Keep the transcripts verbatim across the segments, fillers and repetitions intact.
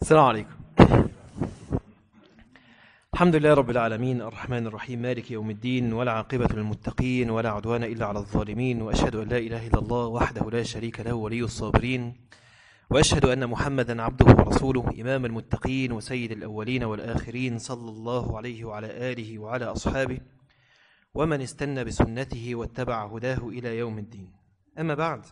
السلام عليكم. الحمد لله رب العالمين الرحمن الرحيم مالك يوم الدين، ولا عاقبة للمتقين ولا عدوان إلا على الظالمين، وأشهد أن لا إله إلا الله وحده لا شريك له ولي الصابرين، وأشهد أن محمدا عبده ورسوله إمام المتقين وسيد الأولين والآخرين، صلى الله عليه وعلى آله وعلى أصحابه ومن استنى بسنته واتبع هداه إلى يوم الدين. أما بعد،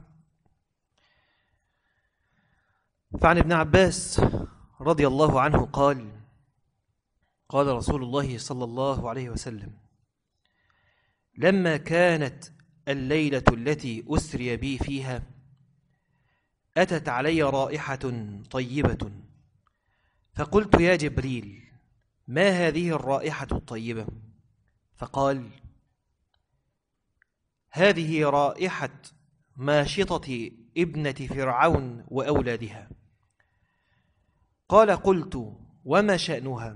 فعن ابن عباس رضي الله عنه قال: قال رسول الله صلى الله عليه وسلم: لما كانت الليلة التي أسري بي فيها أتت علي رائحة طيبة، فقلت: يا جبريل، ما هذه الرائحة الطيبة؟ فقال: هذه رائحة ماشطة ابنة فرعون وأولادها. قال: قلت: وما شأنها؟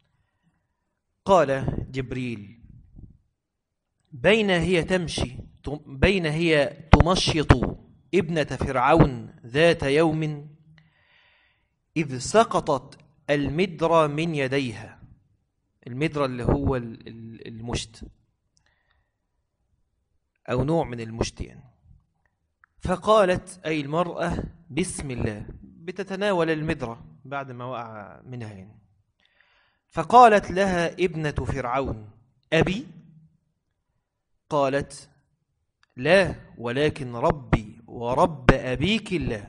قال جبريل: بين هي تمشي بين هي تمشط ابنة فرعون ذات يوم، إذ سقطت المدرة من يديها. المدرة اللي هو المشت أو نوع من المشت يعني. فقالت أي المرأة: بسم الله، بتتناول المدرة بعد ما وقع منها يعني. فقالت لها ابنة فرعون: أبي؟ قالت: لا، ولكن ربي ورب أبيك الله.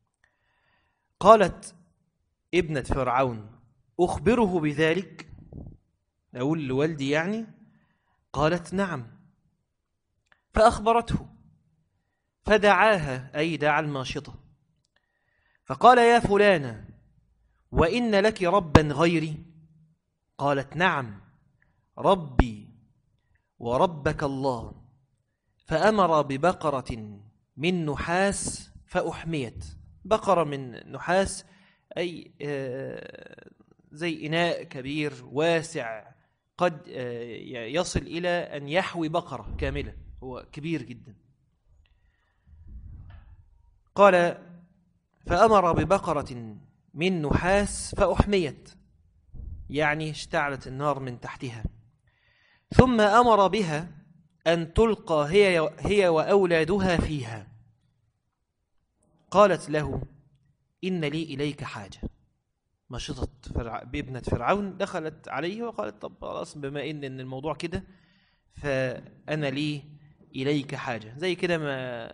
قالت ابنة فرعون: أخبره بذلك؟ أقول لوالدي يعني؟ قالت: نعم. فأخبرته، فدعاها أي دعا الماشطة، فقال: يا فلانة، وإن لك ربا غيري؟ قالت: نعم، ربي وربك الله. فأمر ببقرة من نحاس فأحميت. بقرة من نحاس أي زي إناء كبير واسع، قد يصل إلى أن يحوي بقرة كاملة، هو كبير جدا. قال: فأمر ببقرة من نحاس فأحميت، يعني اشتعلت النار من تحتها. ثم أمر بها أن تلقى هي هي وأولادها فيها. قالت له: إن لي إليك حاجة. مشطت فرع... بابنة فرعون دخلت عليه وقالت: طب خلاص، بما إن, إن الموضوع كده، فأنا لي إليك حاجة. زي كده ما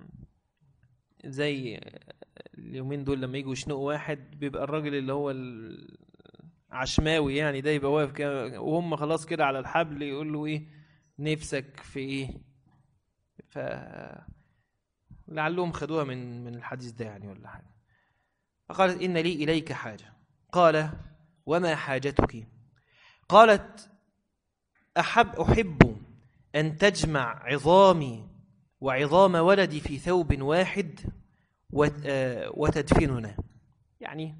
زي اليومين دول لما يجوا يشنقوا واحد، بيبقى الراجل اللي هو العشماوي يعني ده يبقى واقف كده وهم خلاص كده على الحبل، يقول له إيه نفسك في إيه؟ ف لعلهم خدوها من من الحديث ده يعني ولا حاجة. فقالت: إن لي إليك حاجة. قال: وما حاجتك؟ قالت: أحب أحب أن تجمع عظامي وعظام ولدي في ثوب واحد وتدفننا. يعني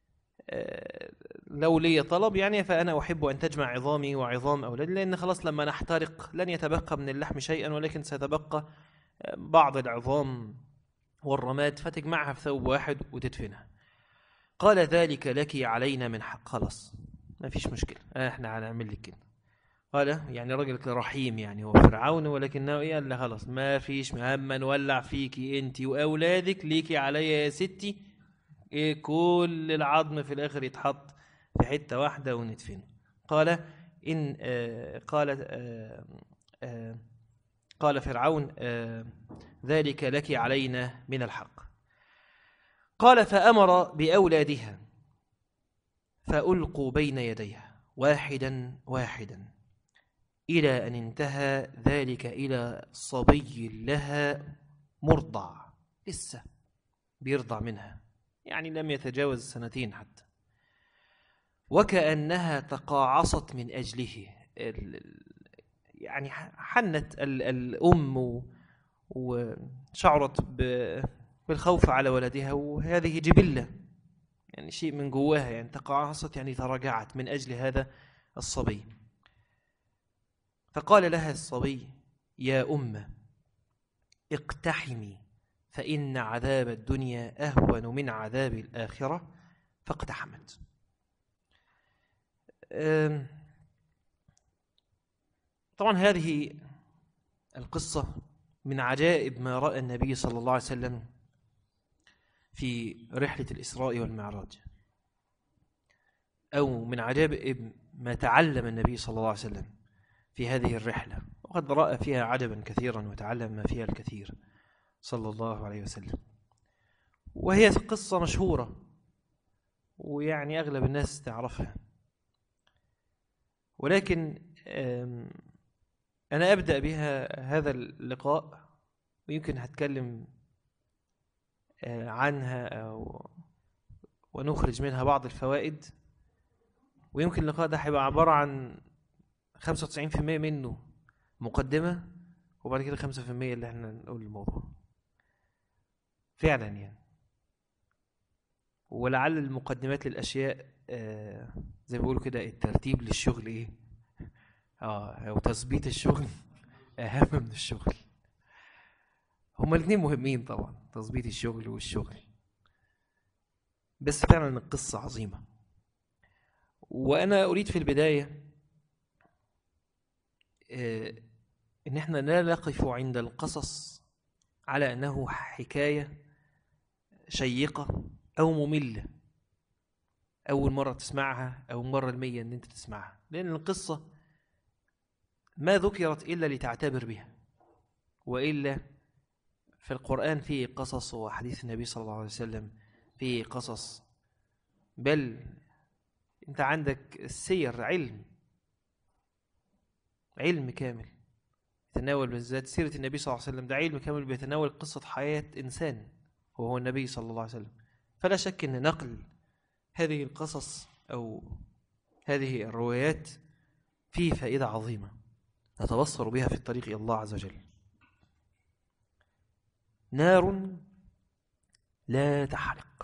لو لي طلب يعني، فأنا أحب أن تجمع عظامي وعظام أولادي، لأن خلاص لما نحترق لن يتبقى من اللحم شيئا، ولكن سيتبقى بعض العظام والرماد، فتجمعها في ثوب واحد وتدفنها. قال: ذلك لك علينا من حق. خلاص ما فيش مشكلة، احنا هنعمل لك كده. قال يعني راجل رحيم يعني، هو فرعون ولكنه ايه؟ قال: خلاص ما فيش مهم، نولع فيكي انت واولادك، ليكي عليا يا ستي ايه، كل العظم في الاخر يتحط في حتة واحدة وندفنه. قال ان آه قال آه آه قال فرعون: آه ذلك لك علينا من الحق. قال: فأمر بأولادها فألقوا بين يديها واحدا واحدا، إلى أن انتهى ذلك إلى صبي لها مرضع، لسه بيرضع منها، يعني لم يتجاوز سنتين حتى. وكأنها تقاعصت من أجله، يعني حنت الأم وشعرت بالخوف على ولدها، وهذه جبلة يعني شيء من جواها، يعني تقاعصت يعني تراجعت من أجل هذا الصبي. فقال لها الصبي: يا أم، اقتحمي، فإن عذاب الدنيا أهون من عذاب الآخرة، فاقتحمت. طبعا هذه القصة من عجائب ما رأى النبي صلى الله عليه وسلم في رحلة الإسراء والمعراج، أو من عجائب ما تعلم النبي صلى الله عليه وسلم في هذه الرحلة، وقد رأى فيها عجبا كثيرا وتعلم ما فيها الكثير صلى الله عليه وسلم. وهي قصة مشهورة ويعني أغلب الناس تعرفها، ولكن أنا أبدأ بها هذا اللقاء، ويمكن هتكلم عنها أو ونخرج منها بعض الفوائد. ويمكن اللقاء ده هيبقى عبارة عن خمسة وتسعين بالمئة منه مقدمة، وبعد كده خمسة بالمئة اللي احنا نقول الموضوع فعلا يعني. ولعل المقدمات للأشياء آه زي ما بيقولوا كده الترتيب للشغل ايه اه او تثبيت الشغل اهم من الشغل. هما الاثنين مهمين طبعا، تثبيت الشغل والشغل، بس فعلا القصة عظيمة. وأنا أريد في البداية آه إن احنا لا نقف عند القصص على أنه حكاية شيقة أو مملة أول مرة تسمعها أو مرة المية أن أنت تسمعها، لأن القصة ما ذكرت إلا لتعتبر بها، وإلا في القرآن فيه قصص، وحديث النبي صلى الله عليه وسلم فيه قصص، بل أنت عندك السير علم علم كامل يتناول، بالذات سيرة النبي صلى الله عليه وسلم ده علم كامل بيتناول قصة حياة إنسان وهو النبي صلى الله عليه وسلم. فلا شك أن نقل هذه القصص أو هذه الروايات فيه فائدة عظيمة نتبصر بها في الطريق إلى الله عز وجل. نار لا تحرق.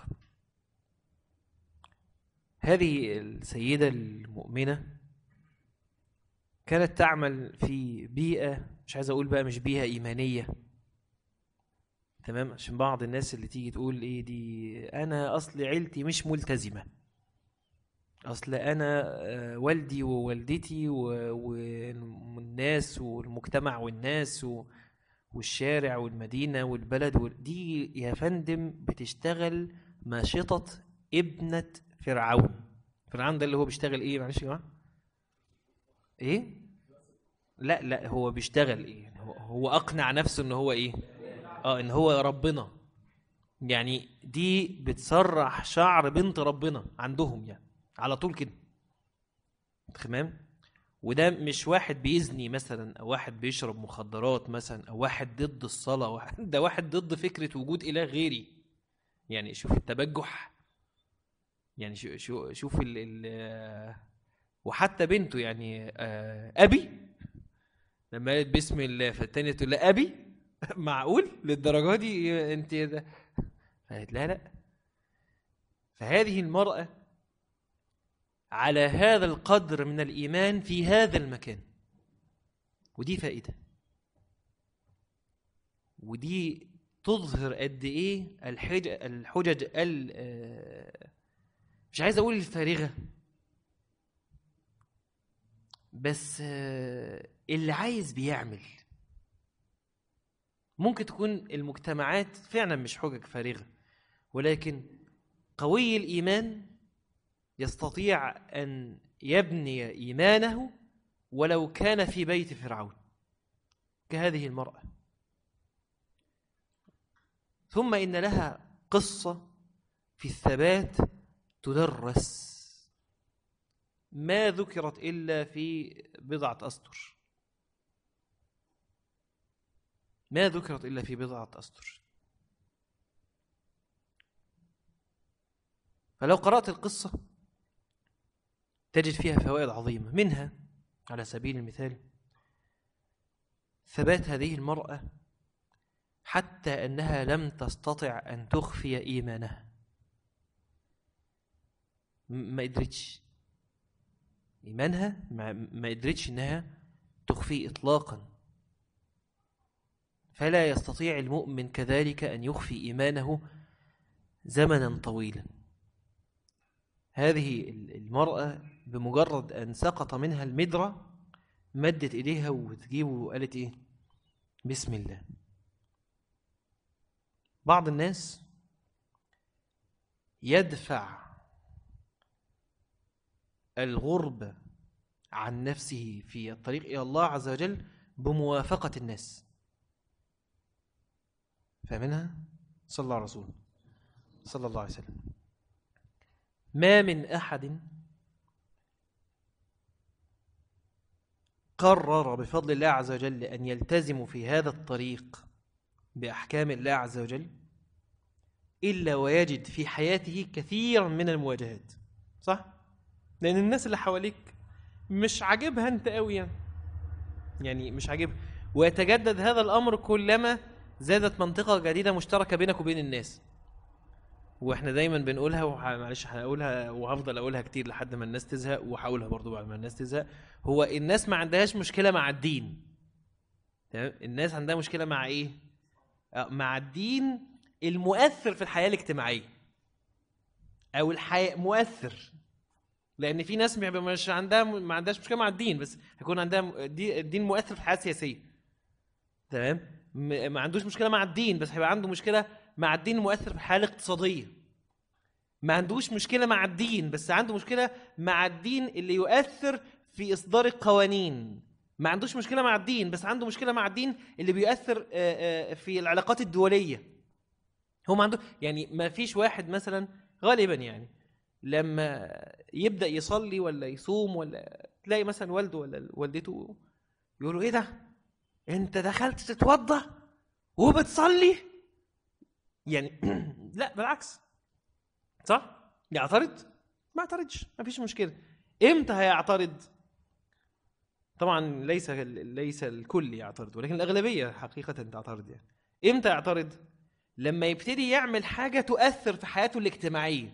هذه السيدة المؤمنة كانت تعمل في بيئة، مش عايز أقول بقى مش بيئة إيمانية، تمام، عشان بعض الناس اللي تيجي تقول إيه دي أنا أصل عيلتي مش ملتزمة، أصل أنا والدي ووالدتي والناس والمجتمع والناس والشارع والمدينة والبلد، دي يا فندم بتشتغل ماشطة ابنة فرعون. فرعون ده اللي هو بيشتغل إيه؟ معلش يا جماعة، إيه؟ لا لا هو بيشتغل إيه؟ هو أقنع نفسه إن هو إيه؟ آه إن هو ربنا، يعني دي بتسرح شعر بنت ربنا عندهم يعني على طول كده، تمام. وده مش واحد بيزني مثلا او واحد بيشرب مخدرات مثلا او واحد ضد الصلاة، واحد ده واحد ضد فكرة وجود اله غيري. يعني شوف التبجح، يعني شو شو شوف ال ال وحتى بنته يعني ابي لما قالت بسم الله فالتانية تقول لا ابي معقول للدرجة دي انت ده؟ فقالت لا لا. فهذه المرأة على هذا القدر من الإيمان في هذا المكان، ودي فائدة، ودي تظهر قد إيه الحجج, الحجج مش عايز أقول الفارغة، بس اللي عايز بيعمل. ممكن تكون المجتمعات فعلا مش حجج فارغة، ولكن قوي الإيمان يستطيع أن يبني إيمانه ولو كان في بيت فرعون كهذه المرأة. ثم إن لها قصة في الثبات تدرس، ما ذكرت إلا في بضعة أسطر، ما ذكرت إلا في بضعة أسطر. فلو قرأت القصة تجد فيها فوائد عظيمة، منها على سبيل المثال ثبات هذه المرأة حتى أنها لم تستطع أن تخفي إيمانها، ما قدرتش إيمانها، ما قدرتش أنها تخفي إطلاقا. فلا يستطيع المؤمن كذلك أن يخفي إيمانه زمنا طويلا. هذه المرأة بمجرد أن سقط منها المدرة مدت إيديها وتجيبه وقالت إيه؟ بسم الله. بعض الناس يدفع الغربة عن نفسه في الطريق إلى الله عز وجل بموافقة الناس. فمنها صلى الله عليه وسلم صلى الله عليه وسلم: ما من أحد قرر بفضل الله عز وجل أن يلتزم في هذا الطريق بأحكام الله عز وجل إلا ويجد في حياته كثيرا من المواجهات. صح؟ لأن الناس اللي حواليك مش عاجبها أنت قوي يعني. يعني مش عاجبها، ويتجدد هذا الأمر كلما زادت منطقة جديدة مشتركة بينك وبين الناس. واحنا دايما بنقولها، ومعلش هقولها وهفضل اقولها كتير لحد ما الناس تزهق، وهقولها برضو بعد ما الناس تزهق: هو الناس ما عندهاش مشكلة مع الدين. تمام؟ الناس عندها مشكلة مع ايه؟ مع الدين المؤثر في الحياة الاجتماعية، او الحياة مؤثر. لان في ناس مش عندها ما عندهاش مشكلة مع الدين، بس هيكون عندها الدين مؤثر في الحياة السياسية. تمام؟ ما عندوش مشكلة مع الدين، بس هيبقى عنده مشكلة مع الدين المؤثر في الحياة الاقتصادية. ما عندوش مشكلة مع الدين، بس عنده مشكلة مع الدين اللي يؤثر في إصدار القوانين. ما عندوش مشكلة مع الدين، بس عنده مشكلة مع الدين اللي بيؤثر في العلاقات الدولية. هو ما عنده يعني ما فيش واحد مثلا غالبا يعني لما يبدأ يصلي ولا يصوم، ولا تلاقي مثلا والده ولا والدته يقولوا ايه ده انت دخلت تتوضى وبتصلي يعني؟ لا بالعكس. صح؟ يعترض؟ ما اعترضش، ما فيش مشكلة. امتى هيعترض؟ طبعا ليس ليس الكل يعترض، ولكن الأغلبية حقيقة تعترض. يعني امتى يعترض؟ لما يبتدي يعمل حاجة تؤثر في حياته الاجتماعية،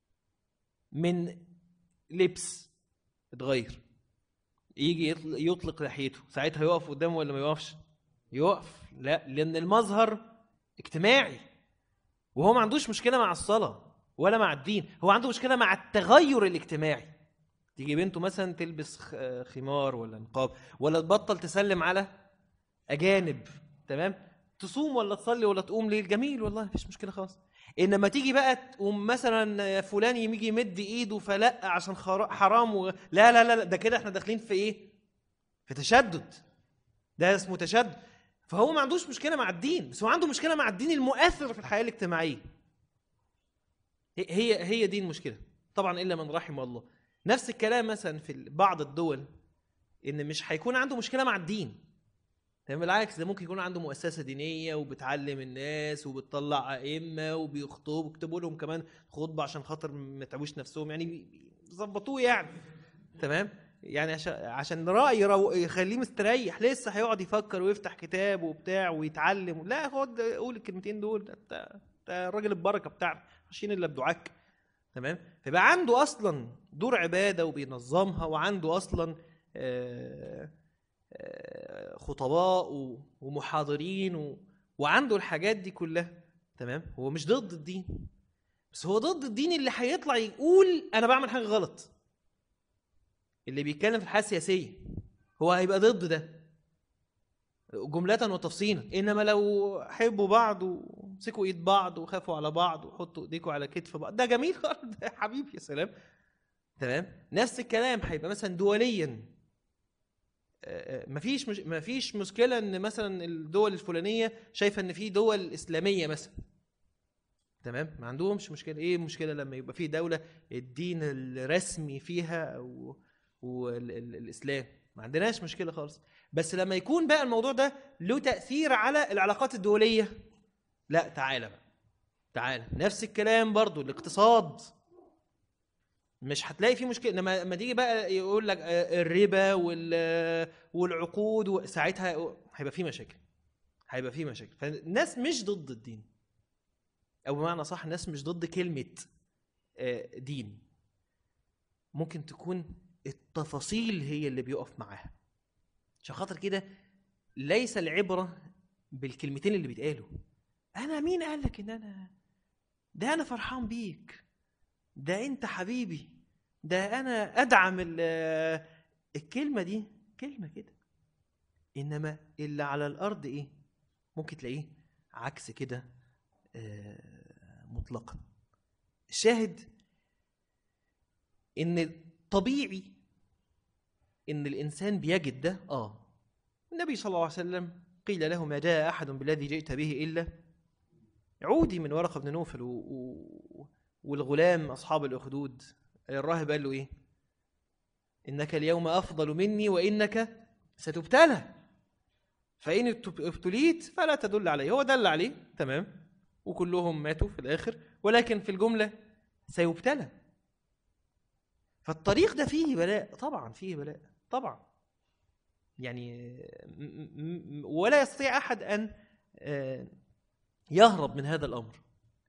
من لبس اتغير، يجي يطلق لحيته، ساعتها يقف قدامه ولا ما يقفش؟ يقف. لا، لأن المظهر اجتماعي. وهو ما عندوش مشكلة مع الصلاة ولا مع الدين، هو عنده مشكلة مع التغير الاجتماعي. تيجي بنته مثلا تلبس خمار ولا نقاب، ولا تبطل تسلم على أجانب، تمام؟ تصوم ولا تصلي ولا تقوم ليل، جميل والله مفيش مشكلة خالص. إنما تيجي بقى تقوم مثلا فلان يجي يمد إيده فلا عشان حرام و... لا لا لا، ده كده احنا داخلين في إيه؟ في تشدد. ده اسمه تشدد. فهو ما عندوش مشكلة مع الدين، بس هو عنده مشكلة مع الدين المؤثر في الحياة الاجتماعية. هي هي دي المشكلة طبعا، إلا من رحم الله. نفس الكلام مثلا في بعض الدول، إن مش هيكون عنده مشكلة مع الدين. تمام؟ بالعكس، ده ممكن يكون عنده مؤسسة دينية وبتعلم الناس وبتطلع أئمة وبيخطبوا وبيكتبوا لهم كمان خطبة عشان خاطر ما يتعبوش نفسهم، يعني بيظبطوه يعني. تمام؟ يعني عشان عشان رأي يخليه مستريح، لسه هيقعد يفكر ويفتح كتاب وبتاع ويتعلم. لا، خد قول الكلمتين دول، انت الراجل البركة بتاعنا ماشيين الا بدعاك. تمام؟ فبقى عنده اصلا دور عبادة وبينظمها، وعنده اصلا آه خطباء ومحاضرين و... وعنده الحاجات دي كلها. تمام؟ هو مش ضد الدين، بس هو ضد الدين اللي هيطلع يقول انا بعمل حاجه غلط. اللي بيتكلم في الحياه السياسيه هو هيبقى ضد ده جمله وتفصيلا. انما لو حبوا بعض ومسكوا ايد بعض وخافوا على بعض وحطوا ايديكوا على كتف بعض، ده جميل خالص، ده حبيبي يا سلام. تمام؟ نفس الكلام هيبقى مثلا دوليا. مفيش مش مفيش مشكله ان مثلا الدول الفلانيه شايفه ان في دول اسلاميه مثلا. تمام؟ ما عندهمش مشكله. ايه المشكله لما يبقى في دوله الدين الرسمي فيها او والاسلام؟ ما عندناش مشكله خالص. بس لما يكون بقى الموضوع ده له تاثير على العلاقات الدوليه، لا تعالى بقى، تعالى. نفس الكلام برضو الاقتصاد، مش هتلاقي فيه مشكله. لما لما تيجي بقى يقول لك الربا والعقود، ساعتها هيبقى فيه مشاكل، هيبقى فيه مشاكل. فالناس مش ضد الدين، او بمعنى صح الناس مش ضد كلمه دين. ممكن تكون التفاصيل هي اللي بيقف معاها. عشان خاطر كده ليس العبره بالكلمتين اللي بيتقالوا. انا مين قال لك ان انا ده انا فرحان بيك، ده انت حبيبي، ده انا ادعم الكلمة دي كلمة كده. انما اللي على الارض ايه؟ ممكن تلاقيه عكس كده مطلقا. الشاهد ان طبيعي ان الانسان بيجد ده. اه النبي صلى الله عليه وسلم قيل له ما جاء احد بالذي جئت به الا عودي من ورقة بن نوفل و... و... والغلام اصحاب الاخدود. الراهب قال له ايه؟ انك اليوم افضل مني وانك ستبتلى، فان ابتليت فلا تدل عليه. هو دل عليه تمام وكلهم ماتوا في الاخر، ولكن في الجملة سيبتلى. فالطريق ده فيه بلاء، طبعا فيه بلاء طبعا، يعني ولا يستطيع أحد أن يهرب من هذا الأمر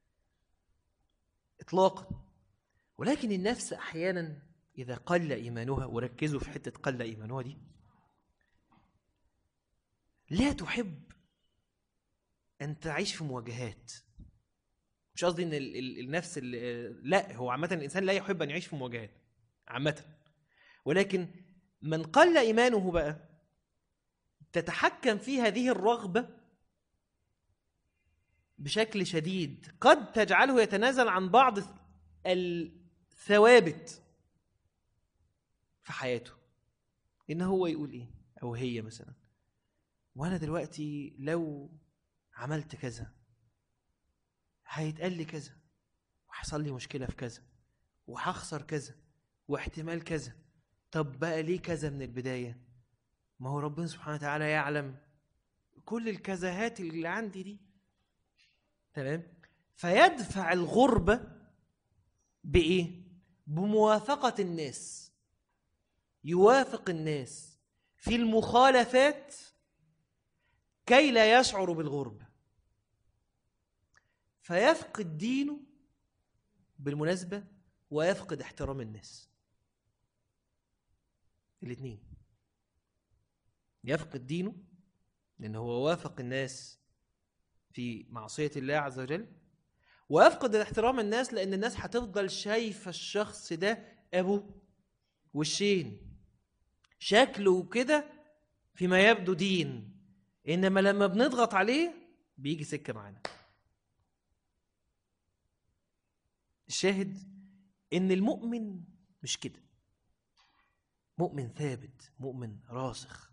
إطلاقا. ولكن النفس أحيانا إذا قل إيمانها، وركزوا في حتة قل إيمانها دي، لا تحب أن تعيش في مواجهات. مش قصدي أن النفس، لا، هو عامة الإنسان لا يحب أن يعيش في مواجهات عامة، ولكن من قل إيمانه بقى تتحكم في هذه الرغبة بشكل شديد، قد تجعله يتنازل عن بعض الثوابت في حياته. إن هو يقول إيه، أو هي مثلا، وأنا دلوقتي لو عملت كذا هيتقال لي كذا، وحصل لي مشكلة في كذا، وهخسر كذا، واحتمال كذا. طب بقى ليه كذا من البداية؟ ما هو ربنا سبحانه وتعالى يعلم كل الكذاهات اللي عندي دي، تمام؟ فيدفع الغربة بإيه؟ بموافقة الناس، يوافق الناس في المخالفات كي لا يشعر بالغربة، فيفقد دينه بالمناسبة ويفقد احترام الناس. الاثنين، يفقد دينه لأنه هو وافق الناس في معصية الله عز وجل، ويفقد احترام الناس لأن الناس هتفضل شايفة الشخص ده أبو وشين، شكله كده فيما يبدو دين، إنما لما بنضغط عليه بيجي سكة معانا. الشاهد إن المؤمن مش كده، مؤمن ثابت، مؤمن راسخ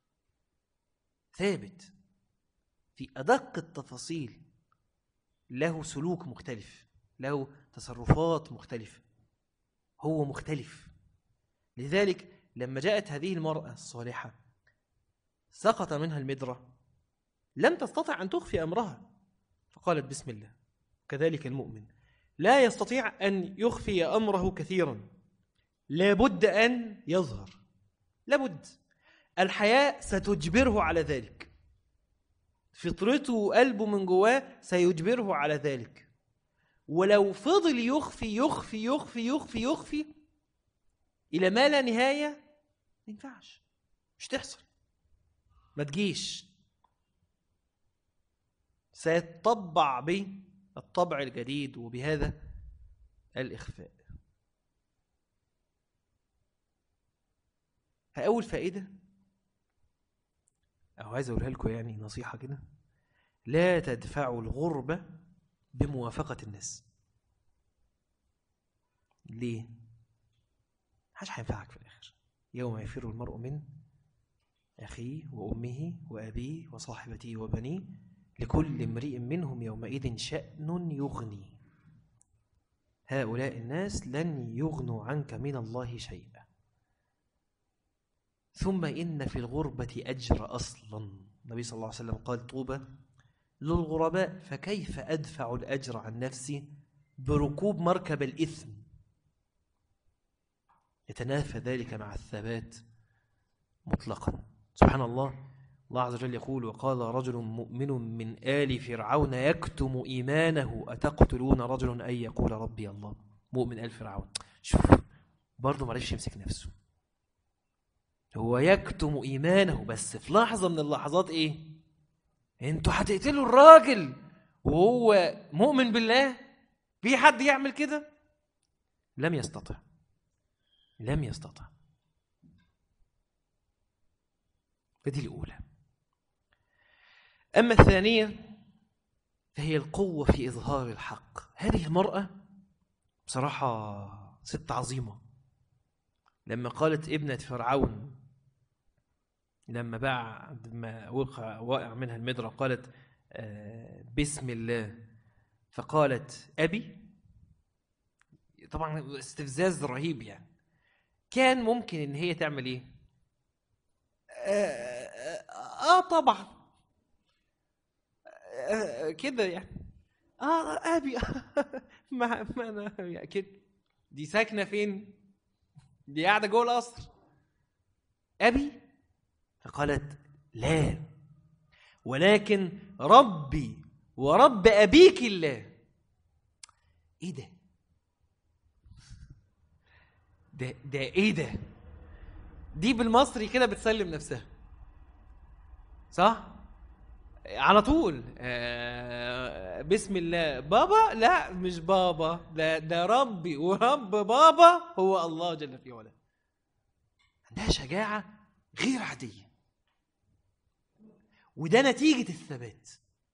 ثابت في أدق التفاصيل، له سلوك مختلف، له تصرفات مختلفة، هو مختلف. لذلك لما جاءت هذه المرأة الصالحة سقط منها المدرة، لم تستطع أن تخفي أمرها فقالت بسم الله. كذلك المؤمن لا يستطيع أن يخفي أمره كثيرا، لابد أن يظهر، لابد. الحياة ستجبره على ذلك، فطرته وقلبه من جواه سيجبره على ذلك. ولو فضل يخفي يخفي يخفي يخفي يخفي إلى ما لا نهاية، ما ينفعش، مش تحصل، ما تجيش، سيتطبع بالطبع الجديد وبهذا الإخفاء. فأول فائدة أو عايز أقولها لكم، يعني نصيحة كده، لا تدفعوا الغربة بموافقة الناس. ليه؟ مش هينفعك في الآخر. يوم يفر المرء من أخيه وأمه وأبيه وصاحبته وبنيه لكل امرئ منهم يومئذ شأن يغني. هؤلاء الناس لن يغنوا عنك من الله شيئا. ثم إن في الغربة أجر أصلا. النبي صلى الله عليه وسلم قال طوبى للغرباء، فكيف أدفع الأجر عن نفسي بركوب مركب الإثم؟ يتنافى ذلك مع الثبات مطلقا. سبحان الله، الله عز وجل يقول وقال رجل مؤمن من آل فرعون يكتم إيمانه أتقتلون رجل أن يقول ربي الله. مؤمن آل فرعون، شوف برضه ما عرفش يمسك نفسه، هو يكتم إيمانه، بس في لحظة من اللحظات إيه؟ انتوا هتقتلوا الراجل وهو مؤمن بالله؟ في حد يعمل كده؟ لم يستطع لم يستطع فدي الأولى. أما الثانية فهي القوة في إظهار الحق. هذه المرأة بصراحة ست عظيمة. لما قالت ابنة فرعون لما بعد ما وقع واقع منها المدرة قالت آه بسم الله، فقالت أبي، طبعا استفزاز رهيب. يعني كان ممكن ان هي تعمل ايه؟ آه, آه, آه طبعا آه كده يعني اه ابي ما ما انا كده. دي ساكنه فين؟ دي قاعده جوه القصر. ابي؟ فقالت لا، ولكن ربي ورب ابيك الله. ايه ده ده ده ايه ده؟ دي بالمصري كده بتسلم نفسها صح على طول. آه بسم الله. بابا؟ لا مش بابا، ده ده ربي ورب بابا هو الله جل في علاه. عندها شجاعة غير عادية، وده نتيجة الثبات.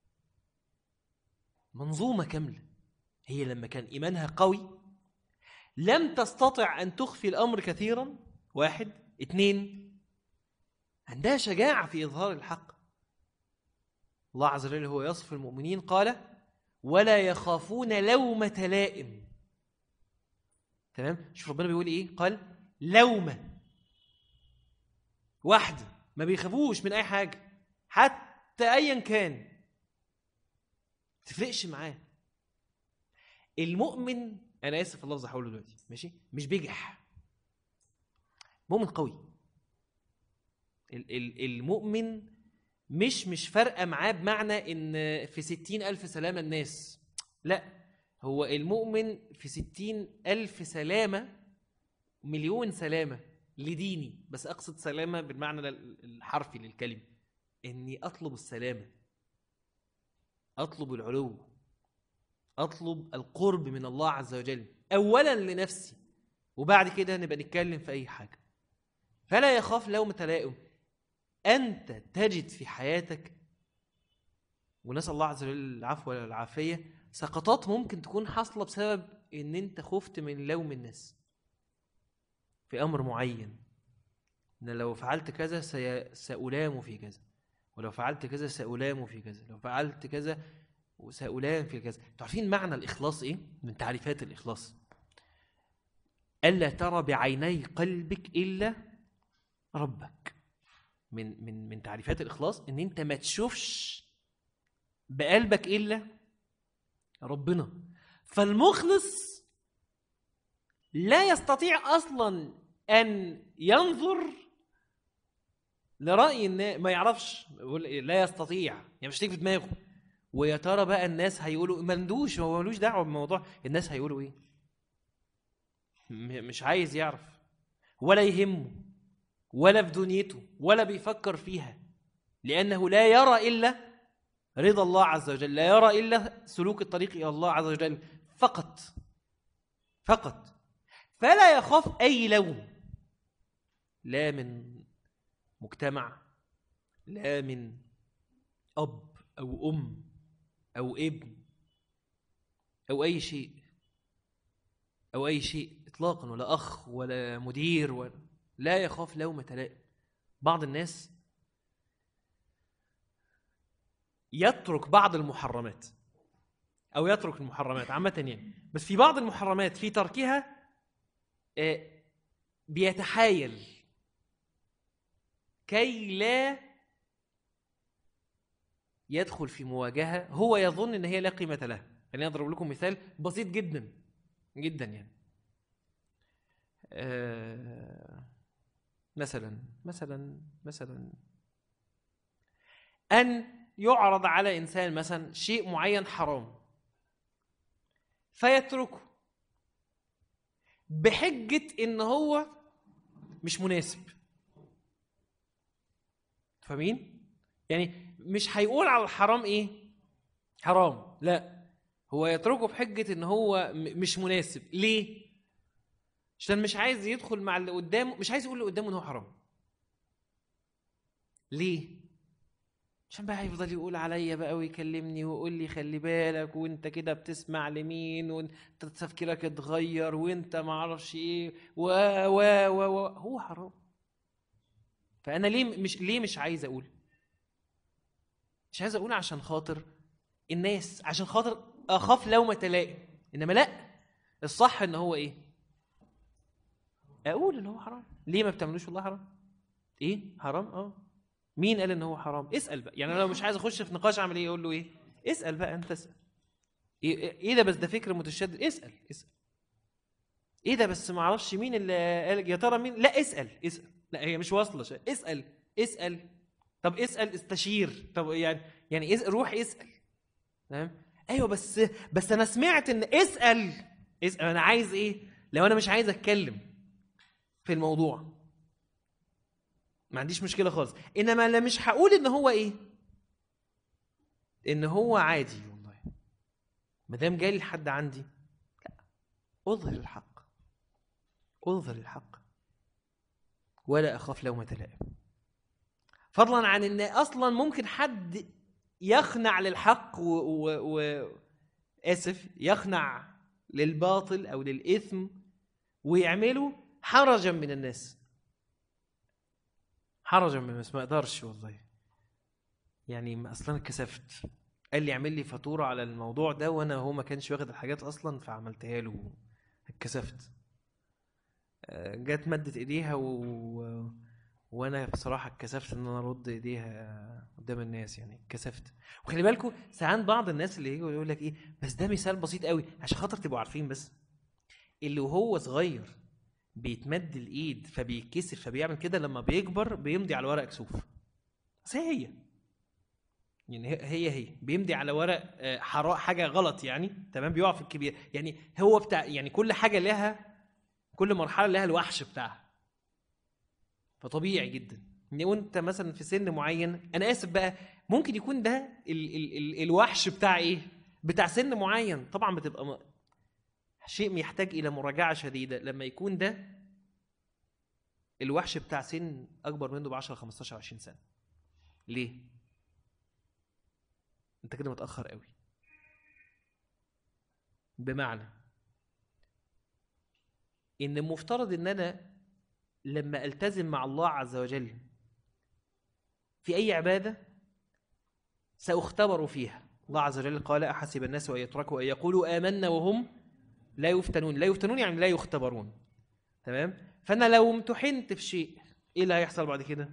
منظومة كاملة. هي لما كان إيمانها قوي لم تستطع أن تخفي الأمر كثيرا. واحد. اثنين، عندها شجاعة في إظهار الحق. الله عز وجل هو يصف المؤمنين قال ولا يخافون لومة لائم. تمام؟ شوف ربنا بيقول إيه؟ قال لومة واحدة، ما بيخافوش من أي حاجة حتى أيا كان، تفرقش معاه. المؤمن، أنا آسف اللفظ هقوله دلوقتي ماشي، مش بيجح، مؤمن قوي. المؤمن مش مش فارقة معاه بمعنى إن في ستين ألف سلامة الناس، لا، هو المؤمن في ستين ألف سلامة مليون سلامة لديني، بس أقصد سلامة بالمعنى الحرفي للكلمة، إني أطلب السلامة، أطلب العلو، أطلب القرب من الله عز وجل أولا لنفسي، وبعد كده نبقى نتكلم في أي حاجة. فلا يخاف لومة لائم. أنت تجد في حياتك، ونسأل الله عز وجل العفو والعافية، سقطات ممكن تكون حاصلة بسبب إن أنت خفت من لوم الناس في أمر معين، إن لو فعلت كذا سألام في كذا، ولو فعلت كذا سألام في كذا، لو فعلت كذا وسألام في كذا. تعرفين معنى الإخلاص إيه؟ من تعريفات الإخلاص ألا ترى بعيني قلبك إلا ربك. من من من تعريفات الإخلاص إن أنت ما تشوفش بقلبك إلا ربنا. فالمخلص لا يستطيع أصلا أن ينظر لرأي الناس، ما يعرفش، لا يستطيع، يعني مش تيجي في دماغه. ويا ترى بقى الناس هيقولوا مندوش، هو ملوش دعوة بالموضوع، الناس هيقولوا إيه؟ مش عايز يعرف ولا يهمه ولا في دنيته ولا بيفكر فيها، لأنه لا يرى إلا رضا الله عز وجل، لا يرى إلا سلوك الطريق إلى الله عز وجل فقط فقط. فلا يخاف أي لوم، لا من مجتمع، لا من أب أو أم أو ابن أو أي شيء أو أي شيء إطلاقا، ولا أخ ولا مدير، ولا لا يخاف لومة لائم. بعض الناس يترك بعض المحرمات أو يترك المحرمات عامة يعني، بس في بعض المحرمات في تركها بيتحايل كي لا يدخل في مواجهة هو يظن إن هي لا قيمة لها. يعني أضرب لكم مثال بسيط جدا جدا يعني آه مثلا مثلا مثلا أن يعرض على إنسان مثلا شيء معين حرام فيتركه بحجة إن هو مش مناسب. فاهمين؟ يعني مش هيقول على الحرام إيه؟ حرام، لا، هو يتركه بحجة إن هو مش مناسب. ليه؟ عشان مش عايز يدخل مع اللي قدامه، مش عايز يقول اللي قدامه ان هو حرام. ليه؟ عشان بقى هيفضل يقول عليا بقى ويكلمني ويقول لي خلي بالك وانت كده بتسمع لمين وانت تفكيرك اتغير وانت ما اعرفش ايه و و و هو حرام. فانا ليه مش ليه مش عايز اقول؟ مش عايز اقول عشان خاطر الناس، عشان خاطر اخاف لومة لائم. انما لا، الصح ان هو ايه؟ اقول ان هو حرام. ليه ما بتعملوش والله حرام؟ ايه حرام؟ اه مين قال ان هو حرام؟ اسال بقى. يعني انا لو مش عايز اخش في نقاش اعمل ايه؟ اقول له ايه؟ اسال بقى، انت اسال. ايه, إيه ده؟ بس ده فكر متشدد. اسال اسال. ايه ده؟ بس ما اعرفش مين اللي قال، يا ترى مين؟ لا اسال اسال. لا هي مش واصله شيء. اسال اسال. طب اسال، استشير. طب يعني يعني اسأل، روح اسال. تمام؟ ايوه بس بس انا سمعت ان اسال اسال. انا عايز ايه؟ لو انا مش عايز اتكلم في الموضوع ما عنديش مشكله خالص. انما لا، مش هقول ان هو ايه، ان هو عادي. والله ما دام جاي لحد عندي، لا، اظهر الحق، اظهر الحق ولا اخاف لومة لائم. فضلا عن ان اصلا ممكن حد يخنع للحق و... و... و... اسف يخنع للباطل او للاثم ويعمله حرجا من الناس. حرجا من الناس ما اقدرش والله، يعني اصلا اتكسفت. قال لي اعمل لي فاتوره على الموضوع ده وانا هو ما كانش واخد الحاجات اصلا، فعملتها له. اتكسفت. جت مدت ايديها و... وانا بصراحه اتكسفت ان انا ارد ايديها قدام الناس. يعني اتكسفت. وخلي بالكم ساعات بعض الناس اللي يجوا يقول لك ايه، بس ده مثال بسيط قوي عشان خاطر تبقوا عارفين. بس اللي وهو صغير بيتمد الايد فبيتكسف فبيعمل كده، لما بيكبر بيمضي على ورق كسوف. بس هي هي يعني هي هي بيمضي على ورق حرام، حاجه غلط يعني. تمام؟ بيقع في الكبير. يعني هو بتاع، يعني كل حاجه لها، كل مرحله لها الوحش بتاعها. فطبيعي جدا ان وانت مثلا في سن معين، انا اسف بقى، ممكن يكون ده ال ال ال الوحش بتاع ايه، بتاع سن معين. طبعا بتبقى م... شيء يحتاج الى مراجعه شديده لما يكون ده الوحش بتاع سن اكبر منه ب عشرة خمستاشر عشرين سنه. ليه؟ انت كده متاخر قوي. بمعنى ان المفترض ان انا لما التزم مع الله عز وجل في اي عباده ساختبر فيها. الله عز وجل قال احسب الناس ان يتركوا ان يقولوا آمنا وهم لا يفتنون. لا يفتنون يعني لا يختبرون. تمام؟ فانا لو امتحنت في شيء، ايه اللي هيحصل بعد كده؟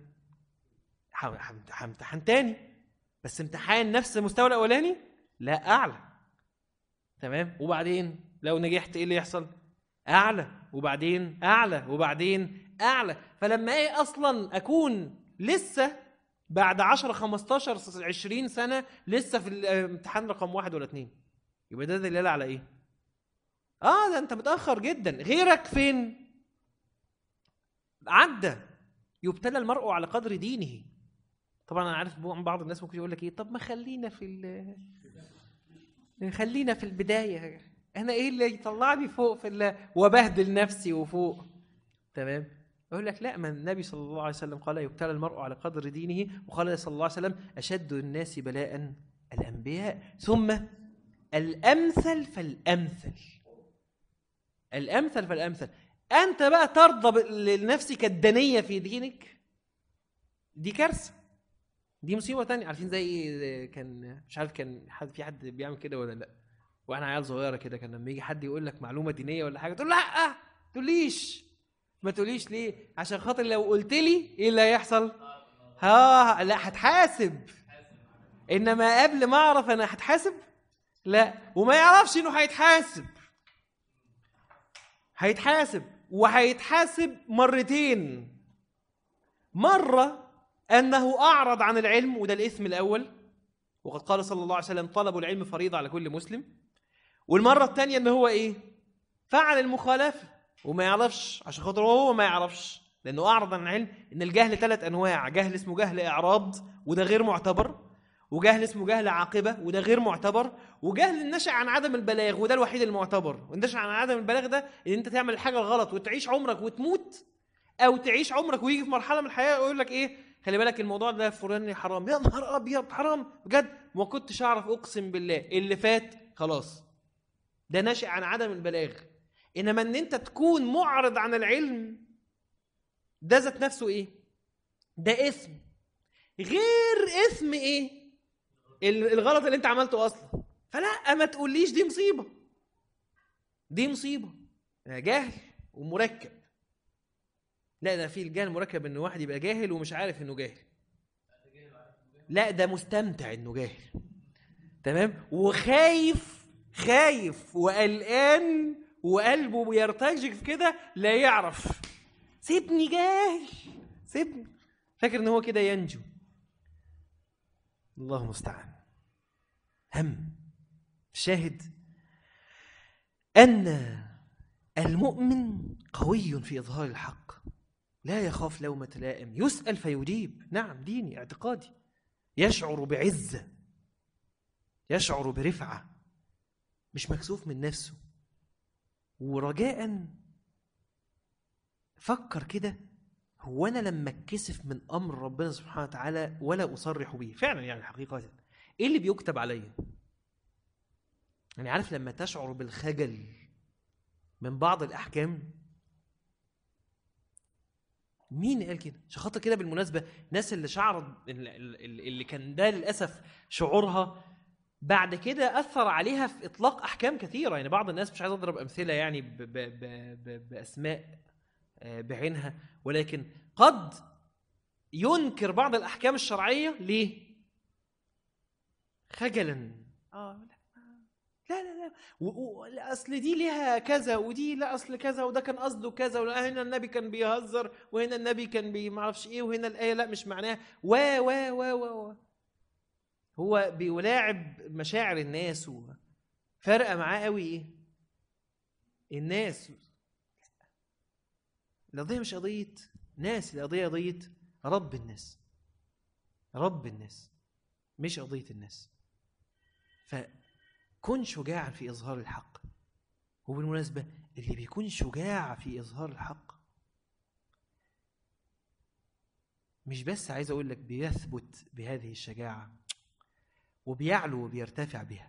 همتحن تاني، بس امتحان نفس المستوى الاولاني؟ لا، اعلى. تمام؟ وبعدين لو نجحت ايه اللي يحصل؟ اعلى، وبعدين اعلى، وبعدين اعلى. فلما ايه اصلا اكون لسه بعد عشرة خمستاشر عشرين سنه لسه في الامتحان رقم واحد ولا اتنين، يبقى ده دليل على ايه؟ اه ده انت متاخر جدا. غيرك فين؟ عدى. يبتلى المرء على قدر دينه. طبعا انا عارف بعض الناس ممكن يقول لك ايه، طب ما خلينا في خلينا في البدايه، انا ايه اللي يطلعني فوق في الله وبهدل نفسي وفوق. تمام؟ يقول لك لا، ما النبي صلى الله عليه وسلم قال يبتلى المرء على قدر دينه، وقال صلى الله عليه وسلم اشد الناس بلاء الانبياء ثم الامثل فالامثل. الامثل فالامثل. انت بقى ترضى لنفسك الدنيه في دينك؟ دي كارثه، دي مصيبه تانية. عارفين زي كان مش عارف كان حد في حد بيعمل كده ولا لا، واحنا عيال صغيره كده، كان لما يجي حد يقول لك معلومه دينيه ولا حاجه تقول لا ما تقوليش. ما تقوليش ليه؟ عشان خاطر لو قلت لي ايه اللي هيحصل؟ ها لا هتحاسب. انما قبل ما اعرف انا هتحاسب؟ لا. وما يعرفش انه هيتحاسب. هيتحاسب وهيتحاسب مرتين. مرة أنه أعرض عن العلم، وده الإثم الأول، وقد قال صلى الله عليه وسلم طلب العلم فريضة على كل مسلم. والمرة الثانية أنه هو إيه؟ فعل المخالفة وما يعرفش، عشان خاطر هو ما يعرفش، لأنه أعرض عن العلم. إن الجهل ثلاث أنواع: جهل اسمه جهل إعراض وده غير معتبر، وجهل اسمه جهل عاقبة وده غير معتبر، وجهل النشأ عن عدم البلاغ وده الوحيد المعتبر. والنشأ عن عدم البلاغ ده ان انت تعمل الحاجة الغلط وتعيش عمرك وتموت، او تعيش عمرك ويجي في مرحلة من الحياة ويقول لك ايه خلي بالك الموضوع ده فلاني حرام. يا نهار ابيض حرام بجد، ما كنتش اعرف، اقسم بالله اللي فات خلاص. ده ناشئ عن عدم البلاغ. انما ان انت تكون معرض عن العلم ده ذات نفسه ايه؟ ده اسم غير اسم ايه؟ الغلط اللي انت عملته اصلا. فلا ما تقوليش دي مصيبة، دي مصيبة جاهل ومركب. لا ده في الجهل مركب انه واحد يبقى جاهل ومش عارف انه جاهل. لا ده مستمتع انه جاهل، تمام، وخايف خايف وقلقان وقلبه بيرتجف في كده، لا يعرف سيبني جاهل سيبني، فاكر ان هو كده ينجو. الله المستعان. هم شاهد ان المؤمن قوي في اظهار الحق، لا يخاف لومة لائم، يسأل فيجيب. نعم ديني اعتقادي. يشعر بعزة، يشعر برفعة، مش مكسوف من نفسه. ورجاء فكر كده، هو أنا لما اتكسف من أمر ربنا سبحانه وتعالى ولا أصرح به فعلا، يعني حقيقة إيه اللي بيكتب عليا؟ يعني عارف لما تشعر بالخجل من بعض الأحكام، مين قال كده؟ عشان خاطر كده بالمناسبة الناس اللي شعرت اللي كان ده للأسف شعورها بعد كده أثر عليها في إطلاق أحكام كثيرة. يعني بعض الناس، مش عايز أضرب أمثلة يعني ب ب ب ب بأسماء بعينها، ولكن قد ينكر بعض الأحكام الشرعية ليه؟ خجلا. آه لا لا لا أصل دي لها كذا ودي لا أصل كذا وده كان قصده كذا، ولا هنا النبي كان بيهزر وهنا النبي كان بيمعرفش إيه وهنا الآية لا مش معناها و و و و هو بيلاعب مشاعر الناس وفرقة معاه قوي إيه الناس. القضية مش قضية ناس، القضية قضية رب الناس، رب الناس مش قضية الناس. فكن شجاعا في إظهار الحق. وبالمناسبة اللي بيكون شجاع في إظهار الحق مش بس عايز أقول لك بيثبت بهذه الشجاعة وبيعلو وبيرتفع بها،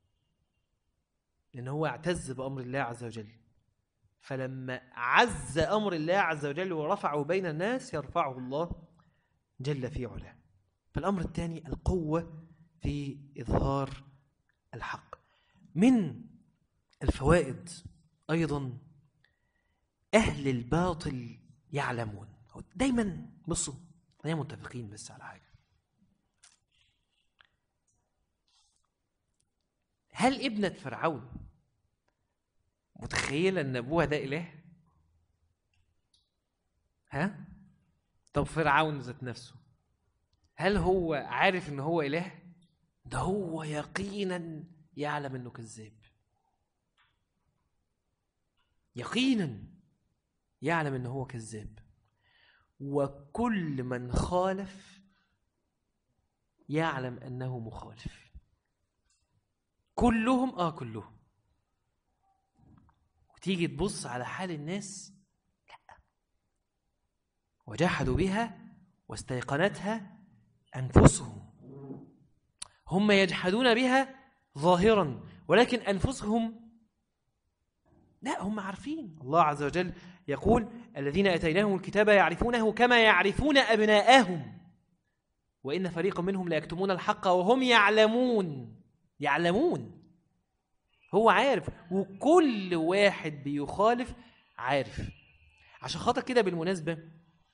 لأنه هو اعتز بأمر الله عز وجل. فلما عز أمر الله عز وجل ورفعه بين الناس يرفعه الله جل في علاه. فالأمر الثاني القوة في إظهار الحق. من الفوائد أيضا أهل الباطل يعلمون. دايما بصوا خلينا متفقين بس على حاجة، هل ابنة فرعون متخيلة أن أبوها ده إله؟ ها؟ طب فرعون ذات نفسه هل هو عارف أنه هو إله؟ ده هو يقينا يعلم أنه كذاب، يقينا يعلم أنه هو كذاب. وكل من خالف يعلم أنه مخالف، كلهم آه كلهم. وتيجي تبص على حال الناس، لا، وجحدوا بها واستيقنتها أنفسهم. هم يجحدون بها ظاهرا ولكن أنفسهم لا، هم عارفين. الله عز وجل يقول الذين أتيناهم الكتاب يعرفونه كما يعرفون أبناءهم وإن فريقا منهم لا يكتمون الحق وهم يعلمون. يعلمون، هو عارف، وكل واحد بيخالف عارف. عشان خاطر كده بالمناسبة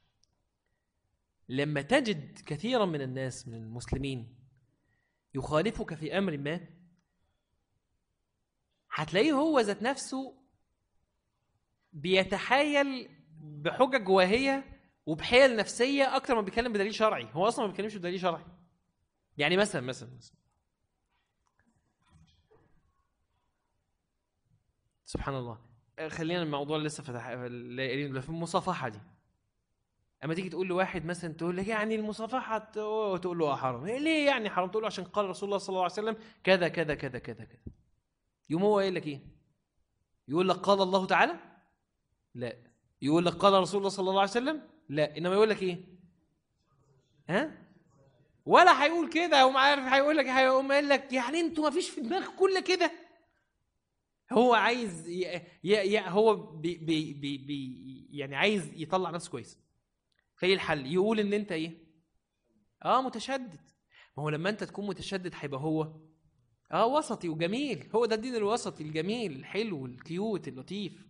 لما تجد كثيرا من الناس من المسلمين يخالفك في أمر ما، هتلاقيه هو ذات نفسه بيتحايل بحجج واهية وبحيل نفسية أكتر ما بيتكلم بدليل شرعي. هو أصلا ما بيتكلمش بدليل شرعي. يعني مثلا مثلا, مثلا. سبحان الله، خلينا الموضوع لسه فتح في المصافحة دي. اما تيجي تقول لواحد مثلا تقول له يعني المصافحه، تقول له اه حرام. ليه يعني حرام؟ تقول له عشان قال رسول الله صلى الله عليه وسلم كذا كذا كذا كذا كذا. يوم هو قايل لك ايه؟ يقول لك قال الله تعالى؟ لا. يقول لك قال رسول الله صلى الله عليه وسلم؟ لا. انما يقول لك ايه؟ ها؟ ولا هيقول كده. هو عارف هيقول لك، هيقوم قايل لك يعني انتوا ما فيش في دماغك كل كده. هو عايز ي... ي... ي... هو بي... بي... بي... بي... يعني عايز يطلع نفسه كويس. فايه الحل؟ يقول ان انت ايه؟ اه متشدد. ما هو لما انت تكون متشدد هيبقى هو اه وسطي وجميل. هو ده الدين الوسطي الجميل الحلو الكيوت اللطيف.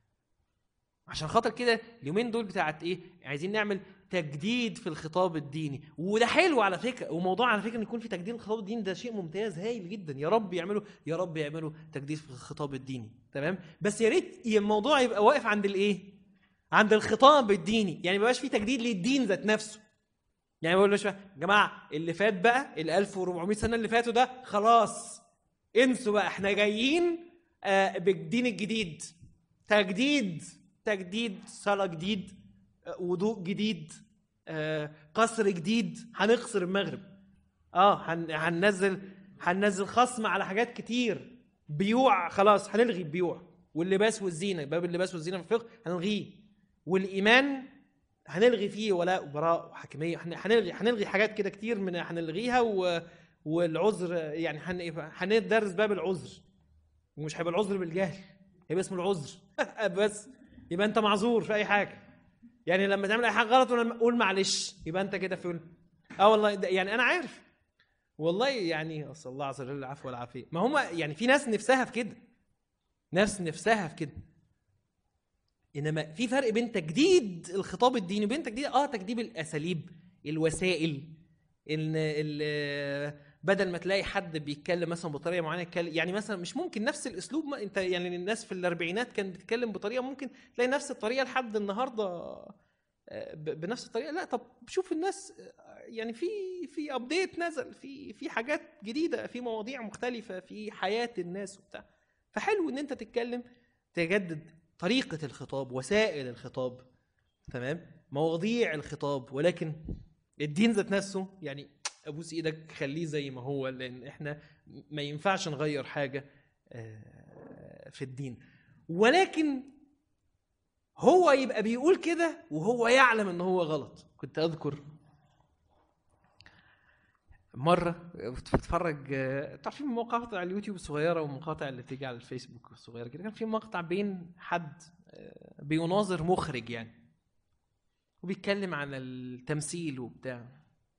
عشان خاطر كده اليومين دول بتاعت ايه؟ عايزين نعمل تجديد في الخطاب الديني، وده حلو على فكره. وموضوع على فكره ان يكون في تجديد الخطاب الديني ده شيء ممتاز هايل جدا. يا رب يعملوا، يا رب يعملوا تجديد في الخطاب الديني. تمام؟ بس يا ريت الموضوع يبقى واقف عند الايه؟ عند الخطاب الديني. يعني ما يبقاش في تجديد للدين ذات نفسه. يعني بقول له يا جماعه اللي فات بقى ال ألف وأربعمائة سنه اللي فاتوا ده خلاص انسوا بقى، احنا جايين آه بالدين الجديد. تجديد تجديد صلاه جديد، آه وضوء جديد، آه قصر جديد. هنقصر المغرب. اه هننزل هننزل خصم على حاجات كتير. بيوع خلاص هنلغي البيوع. واللباس والزينه، باب اللباس والزينه في الفقه هنلغيه. والايمان هنلغي فيه ولاء وبراء وحكميه. هنلغي هنلغي حاجات كده كتير من هنلغيها. و... والعذر يعني هن... هندرس باب العذر. ومش هيبقى العذر بالجهل، هيبقى اسمه العذر بس. يبقى انت معذور في اي حاجه. يعني لما تعمل اي حاجه غلط قول معلش، يبقى انت كده في اه والله يعني انا عارف والله. يعني صلى الله عز وجل العفو والعافيه. ما هم يعني في ناس نفسها في كده، ناس نفسها في كده. انما في فرق بين تجديد الخطاب الديني وبين تجديد اه تجديد الاساليب الوسائل. ان بدل ما تلاقي حد بيتكلم مثلا بطريقه معينه يتكلم، يعني مثلا مش ممكن نفس الاسلوب. ما انت يعني الناس في الاربعينات كانت بتتكلم بطريقه، ممكن تلاقي نفس الطريقه لحد النهارده بنفس الطريقه. لا طب شوف الناس يعني في في ابديت نزل، في في حاجات جديده، في مواضيع مختلفه في حياه الناس وبتاع. فحلو ان انت تتكلم تجدد طريقة الخطاب، وسائل الخطاب، تمام، مواضيع الخطاب. ولكن الدين ذات نفسه يعني أبوس إيدك خليه زي ما هو، لأن إحنا ما ينفعش نغير حاجة في الدين. ولكن هو يبقى بيقول كده وهو يعلم إن هو غلط. كنت أذكر مرة بتتفرج، تعرفين مقاطع اليوتيوب الصغيرة والمقاطع اللي بتيجي على الفيسبوك الصغيرة كده، كان في مقطع بين حد بيناظر مخرج يعني، وبيتكلم عن التمثيل وبتاع.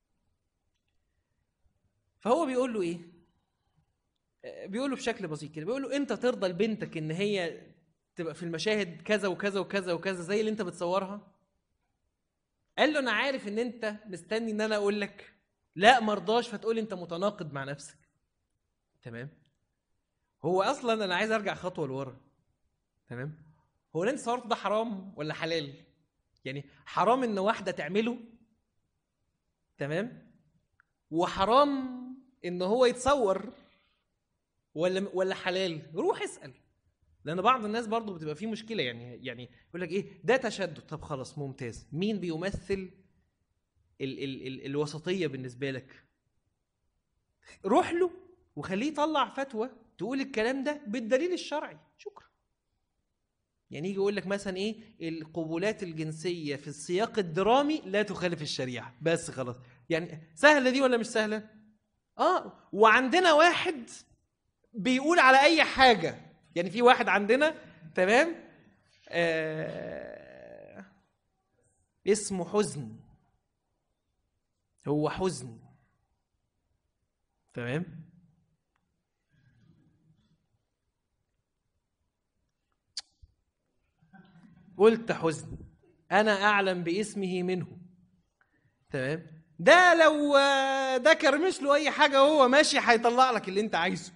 فهو بيقول له ايه؟ بيقول له بشكل بسيط كده، بيقول له انت ترضى لبنتك ان هي تبقى في المشاهد كذا وكذا وكذا وكذا زي اللي انت بتصورها؟ قال له انا عارف ان انت مستني ان انا اقول لك لا مرضاش، فتقول انت متناقض مع نفسك. تمام؟ هو اصلا انا عايز ارجع خطوه لورا. تمام؟ هو اللي انت صورته ده حرام ولا حلال؟ يعني حرام ان واحده تعمله، تمام، وحرام ان هو يتصور، ولا ولا حلال؟ روح اسال. لان بعض الناس برضو بتبقى فيه مشكله، يعني يعني يقول لك ايه ده تشدد. طب خلاص ممتاز، مين بيمثل ال ال ال الوسطيه بالنسبه لك؟ روح له وخليه يطلع فتوى تقول الكلام ده بالدليل الشرعي. شكرا. يعني يجي يقول لك مثلا ايه القبولات الجنسيه في السياق الدرامي لا تخالف الشريعه، بس خلاص. يعني سهله دي ولا مش سهله؟ اه. وعندنا واحد بيقول على اي حاجه. يعني في واحد عندنا، تمام، آه اسمه حزن. هو حزن، تمام. قلت حزن، انا اعلم باسمه منه، تمام. ده لو ده كرمش له اي حاجه وهو ماشي هيطلع لك اللي انت عايزه.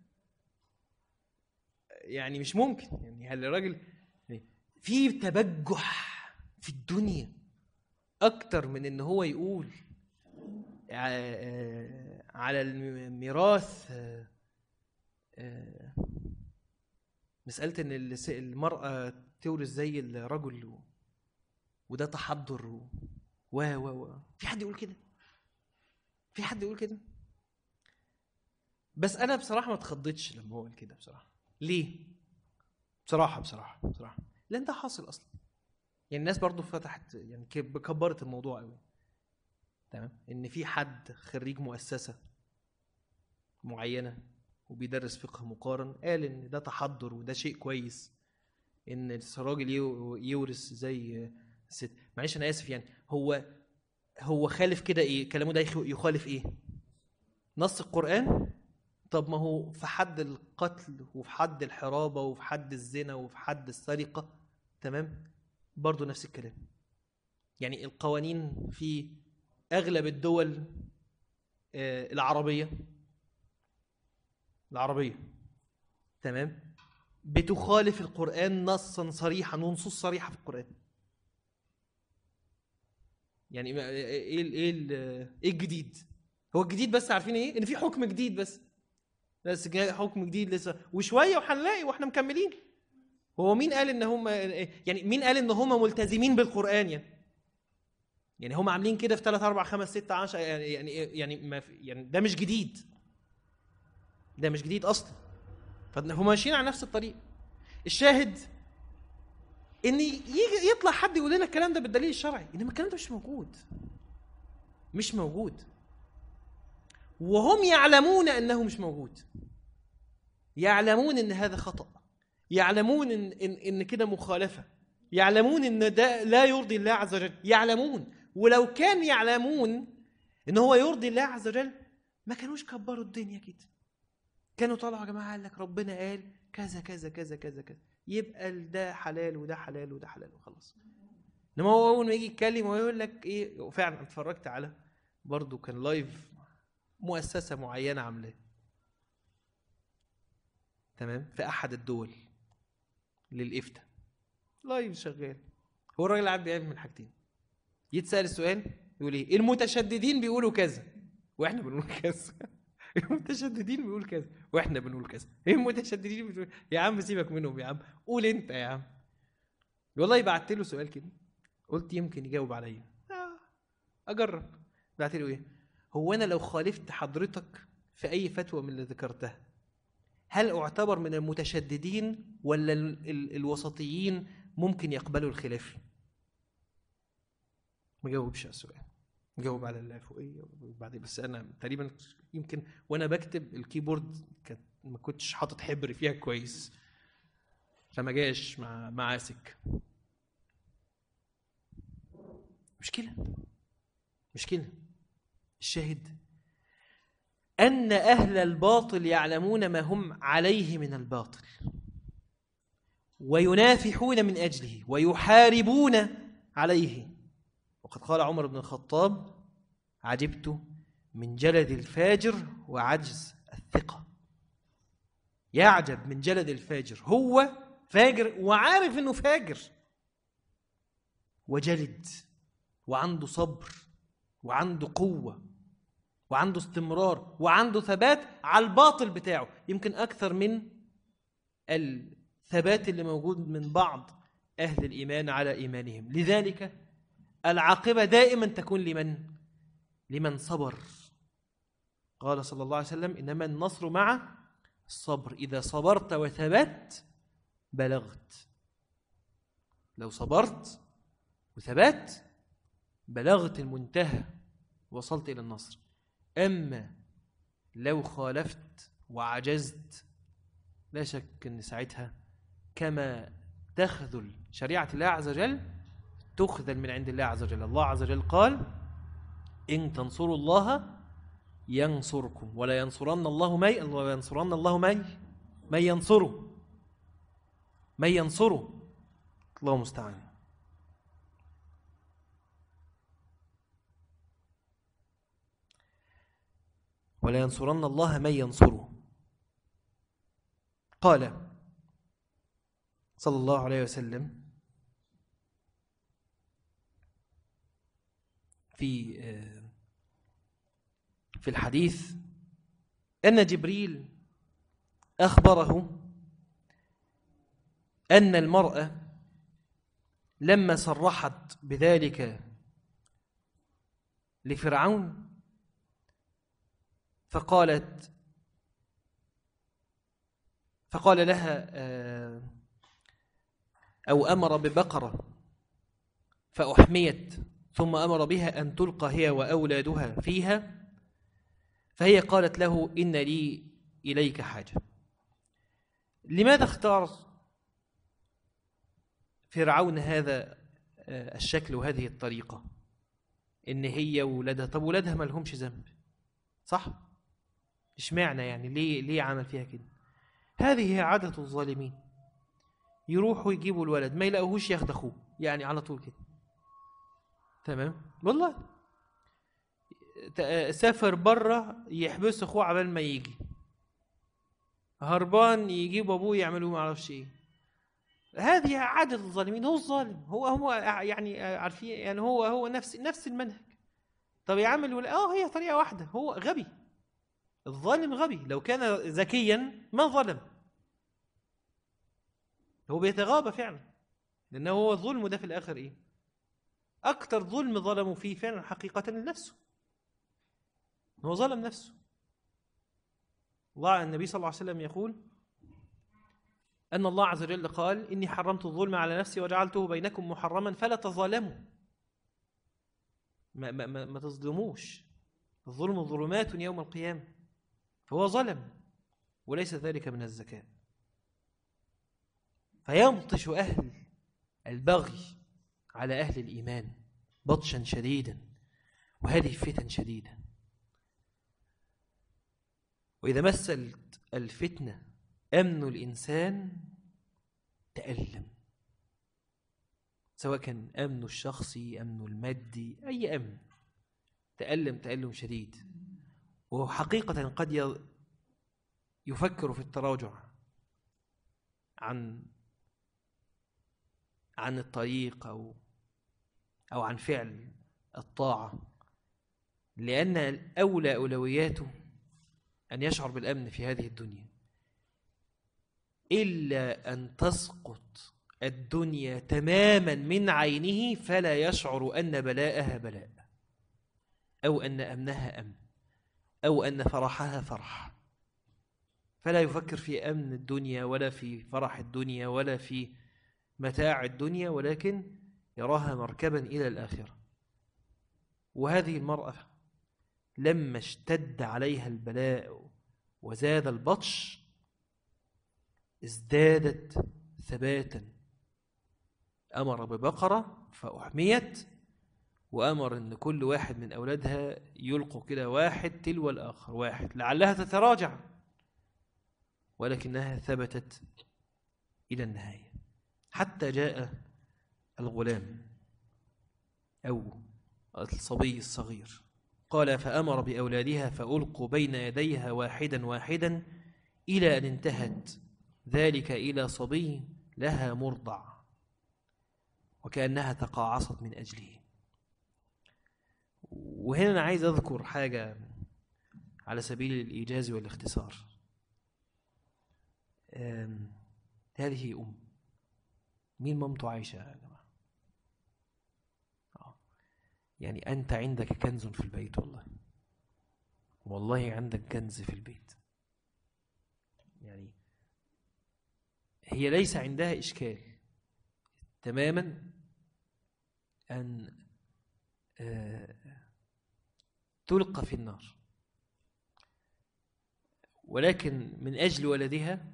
يعني مش ممكن. يعني هل الراجل في تبجح في الدنيا اكتر من ان هو يقول على الميراث مسألة ان المرأة تورث زي الرجل؟ وده تحضر و و و في حد يقول كده؟ في حد يقول كده؟ بس انا بصراحه ما اتخضيتش لما هو قال كده بصراحه. ليه؟ بصراحه بصراحه بصراحه لان ده حاصل اصلا. يعني الناس برضو فتحت يعني كبرت الموضوع قوي، تمام؟ ان في حد خريج مؤسسه معينه وبيدرس فقه مقارن قال ان ده تحضر وده شيء كويس، ان الراجل يورث زي ست. معلش انا اسف، يعني هو هو خالف كده ايه؟ كلامه ده يخالف ايه؟ نص القرآن؟ طب ما هو في حد القتل وفي حد الحرابة وفي حد الزنا وفي حد السرقة، تمام؟ برضو نفس الكلام. يعني القوانين في أغلب الدول العربية العربية تمام بتخالف القرآن نصا صريحا ونصوص صريحة في القرآن. يعني ايه ايه ايه الجديد؟ هو الجديد بس عارفين ايه؟ ان في حكم جديد، بس بس حكم جديد لسه وشويه وهنلاقي واحنا مكملين. هو مين قال ان هم يعني مين قال ان هم ملتزمين بالقرآن؟ يعني يعني هم عاملين كده في ثلاثة أربعة خمسة ستة عشرة، يعني يعني يعني ما يعني ده مش جديد، ده مش جديد اصلا. فهم ماشيين على نفس الطريق. الشاهد ان يجي يطلع حد يقول لنا الكلام ده بالدليل الشرعي، انما الكلام ده مش موجود، مش موجود، وهم يعلمون انه مش موجود، يعلمون ان هذا خطأ، يعلمون ان ان, إن كده مخالفة، يعلمون ان ده لا يرضي الله عز وجل، يعلمون. ولو كان يعلمون ان هو يرضي الله عز وجل ما كانوش كبروا الدنيا كده، كانوا طلعوا يا جماعه قال لك ربنا قال كذا كذا كذا كذا كذا، يبقى ده حلال وده حلال وده حلال وخلاص. انما هو اول ما يجي يتكلم ويقول لك ايه، وفعلا اتفرجت على برضو كان لايف مؤسسه معينه عاملاه، تمام، في احد الدول للافتاء، لايف شغال. هو الراجل قاعد بيعمل من حاجتين، يتسال السؤال يقول ايه؟ المتشددين بيقولوا كذا واحنا بنقول كذا. المتشددين بيقول كذا واحنا بنقول كذا. ايه المتشددين بيقول؟ يا عم سيبك منهم يا عم، قول انت يا عم. والله بعت له سؤال كده، قلت يمكن يجاوب عليا، آه اجرب. بعت له ايه؟ هو انا لو خالفت حضرتك في اي فتوى من اللي ذكرتها هل اعتبر من المتشددين ولا ال ال الوسطيين ممكن يقبلوا الخلاف؟ ما جاوبش على السؤال، جاوب على اللي فوقيه وبعدين. بس انا تقريبا يمكن وانا بكتب الكيبورد كانت ما كنتش حاطط حبر فيها كويس فما جاش مع معاسك. مشكله مشكله الشاهد ان اهل الباطل يعلمون ما هم عليه من الباطل وينافحون من اجله ويحاربون عليه. وقد قال عمر بن الخطاب: عجبت من جلد الفاجر وعجز الثقة. يعجب من جلد الفاجر، هو فاجر وعارف انه فاجر وجلد وعنده صبر وعنده قوة وعنده استمرار وعنده ثبات على الباطل بتاعه، يمكن أكثر من الثبات اللي موجود من بعض أهل الإيمان على إيمانهم. لذلك العاقبة دائما تكون لمن؟ لمن صبر. قال صلى الله عليه وسلم: إنما النصر مع الصبر، إذا صبرت وثبت بلغت. لو صبرت وثبت بلغت المنتهى، وصلت إلى النصر. أما لو خالفت وعجزت لا شك أن ساعتها كما تخذل شريعة الله عز وجل تخذل من عند الله عز وجل. الله عز وجل قال: إن تنصروا الله ينصركم ولا ينصرن الله مي الله ينصرن الله مي من ينصره من ينصره الله مستعان. ولا ينصرن الله من ينصره. قال صلى الله عليه وسلم في في الحديث أن جبريل أخبره أن المرأة لما صرحت بذلك لفرعون فقالت فقال لها أو أمر ببقرة فأحميت ثم أمر بها أن تلقى هي وأولادها فيها، فهي قالت له إن لي إليك حاجة. لماذا اختار فرعون هذا الشكل وهذه الطريقة؟ إن هي وولادها، طب ولادها ما لهمش ذنب، صح؟ اشمعنى يعني؟ ليه ليه عمل فيها كده؟ هذه هي عادة الظالمين، يروحوا يجيبوا الولد ما يلاقوهوش ياخد اخوه، يعني على طول كده. تمام والله. سافر بره يحبس اخوه عبال ما يجي، هربان يجيب ابوه يعملوا ما اعرفش ايه. هذه عادة الظالمين. هو الظالم هو هو يعني عارفين يعني هو هو نفس نفس المنهج. طب يعمل ولا اه هي طريقة واحدة. هو غبي، الظالم غبي. لو كان ذكيا ما ظلم، هو بيتغاضى فعلا، لأنه هو الظلم ده في الآخر إيه؟ أكتر ظلم ظلموا فيه فعلا حقيقة لنفسه، هو ظلم نفسه. الله النبي صلى الله عليه وسلم يقول أن الله عز وجل قال إني حرمت الظلم على نفسي وجعلته بينكم محرما فلا تظالموا. ما, ما, ما, ما تظلموش، الظلم ظلمات يوم القيامة. فهو ظلم وليس ذلك من الذكاء. فيبطش أهل البغي على أهل الإيمان بطشا شديدا، وهذه فتن شديدة. وإذا مثلت الفتنة أمن الإنسان تألم، سواء كان أمنه الشخصي أمنه المادي أي أمن، تألم تألم شديد. وهو حقيقة قد يفكر في التراجع عن عن الطريق أو أو عن فعل الطاعة، لأن أولى أولوياته أن يشعر بالأمن في هذه الدنيا، إلا أن تسقط الدنيا تماما من عينه فلا يشعر أن بلاءها بلاء، أو أن أمنها أمن، أو أن فرحها فرح. فلا يفكر في أمن الدنيا ولا في فرح الدنيا ولا في متاع الدنيا، ولكن يراها مركبا إلى الآخرة. وهذه المرأة لما اشتد عليها البلاء وزاد البطش ازدادت ثباتا. أمر ببقرة فأحميت، وأمر أن كل واحد من أولادها يلقوا كده واحد تلو الآخر واحد لعلها تتراجع، ولكنها ثبتت إلى النهاية حتى جاء الغلام أو الصبي الصغير. قال فأمر بأولادها فألقوا بين يديها واحدا واحدا إلى أن انتهت ذلك إلى صبي لها مرضع، وكأنها تقاعصت من أجله. وهنا أنا عايز أذكر حاجة على سبيل الإيجاز والاختصار. هذه أم، مين مامته عايشة يا جماعة؟ يعني أنت عندك كنز في البيت، والله والله عندك كنز في البيت. يعني هي ليس عندها إشكال تماما أن تلقى في النار، ولكن من أجل ولدها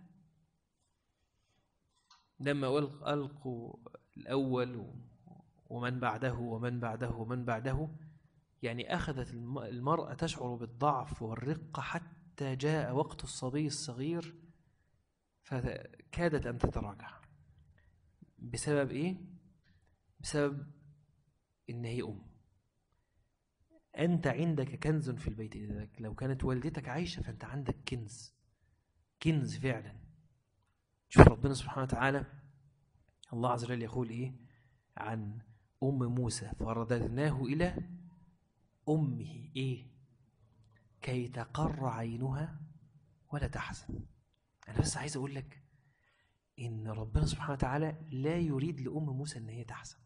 لما ألقوا الأول ومن بعده ومن بعده ومن بعده، يعني أخذت المرأة تشعر بالضعف والرقة حتى جاء وقت الصبي الصغير فكادت أن تتراجع. بسبب إيه؟ بسبب إن هي أم. أنت عندك كنز في البيت. إذا لو كانت والدتك عايشة فأنت عندك كنز، كنز فعلا. شوف ربنا سبحانه وتعالى الله عز وجل يقول إيه عن أم موسى؟ فرددناه إلى أمه إيه؟ كي تقر عينها ولا تحزن. أنا بس عايز أقول لك ان ربنا سبحانه وتعالى لا يريد لأم موسى ان هي تحزن.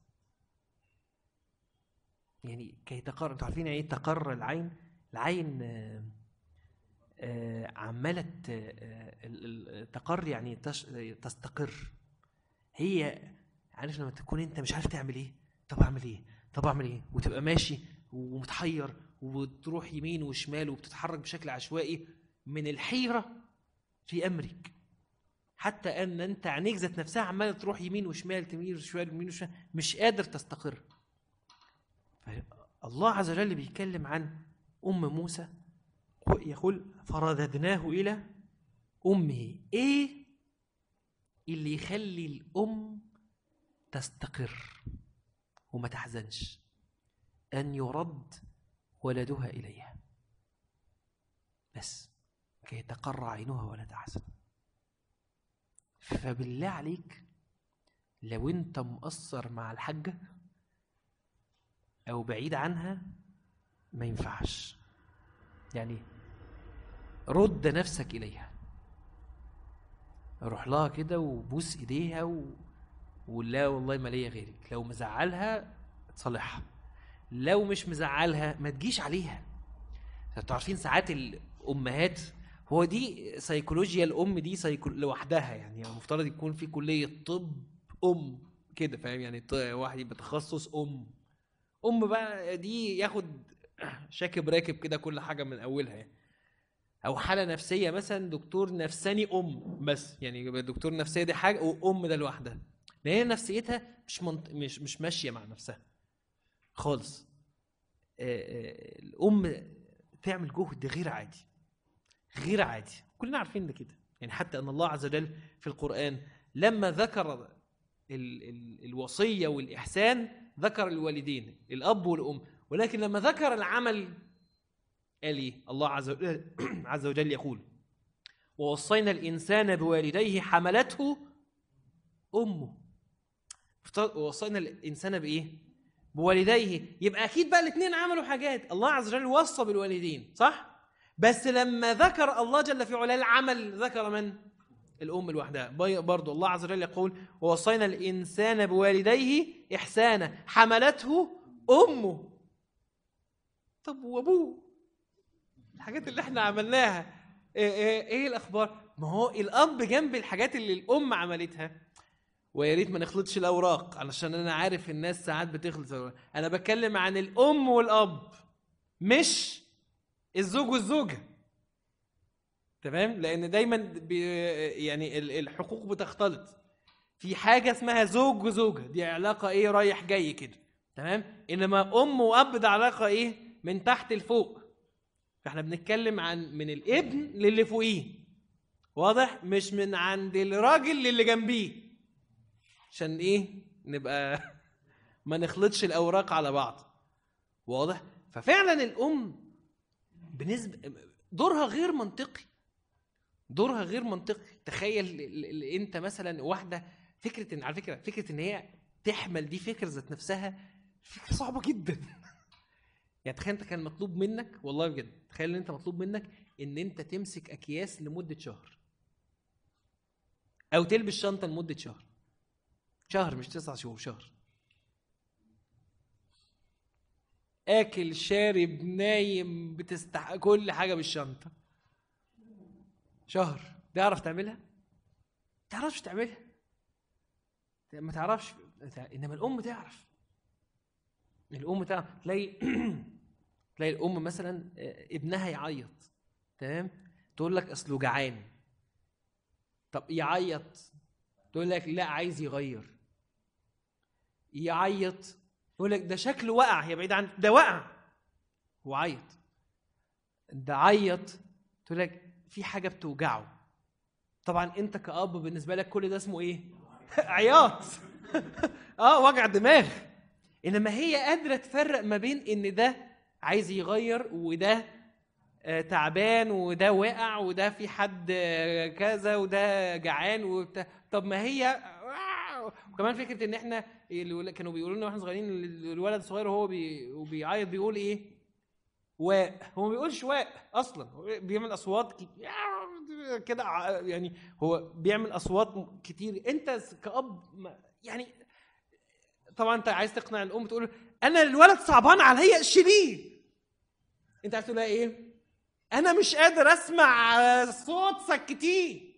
يعني كي تقر، انتوا عارفين يعني ايه تقر العين؟ العين آه آه عماله آه تقر، يعني تستقر. هي عارف لما تكون انت مش عارف تعمل ايه، طب اعمل ايه طب اعمل ايه وتبقى ماشي ومتحير وتروح يمين وشمال وبتتحرك بشكل عشوائي من الحيرة في أمرك، حتى أن أنت عينيك ذات نفسها عمالة تروح يمين وشمال تميل وشمال يمين وشمال، مش قادر تستقر. الله عز وجل بيتكلم عن أم موسى يقول فرددناه إلى أمه. إيه اللي يخلي الأم تستقر وما تحزنش؟ أن يرد ولدها إليها بس كي تقر عينها ولا تحزن. فبالله عليك لو انت مقصر مع الحاجة او بعيد عنها ما ينفعش، يعني رد نفسك إليها، روح لها كده وبوس ايديها و... ولا والله ما ليا غيرك. لو مزعلها تصلحها، لو مش مزعلها ما تجيش عليها. انتوا عارفين ساعات الامهات، هو دي سيكولوجيا الام دي سيكو... لوحدها، يعني المفترض يكون في كليه طب ام كده، فاهم؟ يعني واحد يبقى تخصص ام ام بقى دي ياخد شاكب راكب كده كل حاجه من اولها يعني. او حاله نفسيه مثلا دكتور نفساني ام بس، يعني دكتور نفسيه دي حاجه وام ده لوحدها، لان هي نفسيتها مش منط... مش مش ماشيه مع نفسها خالص. الام تعمل جهد غير عادي غير عادي، كلنا عارفين ده كده. يعني حتى ان الله عز وجل في القرآن لما ذكر ال ال الوصية والإحسان ذكر الوالدين الأب والأم، ولكن لما ذكر العمل قال ايه؟ الله عز وجل, عز وجل يقول ووصينا الإنسان بوالديه حملته أمه. ووصينا الإنسان بإيه؟ بوالديه. يبقى أكيد بقى الاثنين عملوا حاجات. الله عز وجل وصى بالوالدين صح؟ بس لما ذكر الله جل في علاه العمل ذكر من؟ الأم لوحدها. برضو الله عز وجل يقول ووصينا الإنسان بوالديه إحسانا حملته أمه. طب وأبوه؟ الحاجات اللي احنا عملناها ايه, إيه, إيه الأخبار؟ ما هو الأب جنب الحاجات اللي الأم عملتها. ويا ريت ما نخلطش الأوراق علشان أنا عارف الناس ساعات بتخلط الأوراق. أنا بتكلم عن الأم والأب مش الزوج والزوجة، تمام؟ لأن دايما بي يعني الحقوق بتختلط. في حاجة اسمها زوج وزوجة، دي علاقة ايه رايح جاي كده، تمام؟ إنما أم وأب ده علاقة ايه من تحت لفوق. فاحنا بنتكلم عن من الابن للي فوقيه، واضح؟ مش من عند الراجل للي جنبيه، عشان ايه نبقى ما نخلطش الأوراق على بعض، واضح؟ ففعلا الأم بالنسبة دورها غير منطقي، دورها غير منطقي. تخيل انت مثلا واحده، فكره ان على فكره فكره ان هي تحمل دي فكره ذات نفسها فكره صعبه جدا. يعني تخيل انت كان مطلوب منك، والله بجد تخيل ان انت مطلوب منك ان انت تمسك اكياس لمده شهر، او تلبس شنطه لمده شهر. شهر مش تسعة شهور، شهر. اكل شارب نايم بتستحق كل حاجه بالشنطه. شهر تعرف تعملها؟ تعرفش تعملها، ما تعرفش. انما الام تعرف، الام تعرف. تلاقي تلاقي الام مثلا ابنها يعيط، تمام؟ تقول لك اصله جعان. طب يعيط، تقول لك لا عايز يغير. يعيط، تقول لك ده شكله وقع، هي بعيد عن ده وقع وعيط. ده عيط، تقول لك في حاجه بتوجعه. طبعا انت كأب بالنسبه لك كل ده اسمه ايه؟ عياط. اه وجع دماغ. انما هي قادره تفرق ما بين ان ده عايز يغير وده آه تعبان وده واقع وده في حد آه كذا وده جعان وبتاع. طب ما هي وكمان فكره ان احنا كانوا بيقولوا لنا واحنا صغيرين الولد الصغير وهو بي... بيعيط بيقول ايه؟ واء، هو ما بيقولش واء اصلا، هو بيعمل اصوات كده يعني، هو بيعمل اصوات كتير. انت كأب يعني طبعا انت عايز تقنع الام تقول انا الولد صعبان عليا اشيليه، انت عايز تقول ايه؟ انا مش قادر اسمع صوت سكتيه،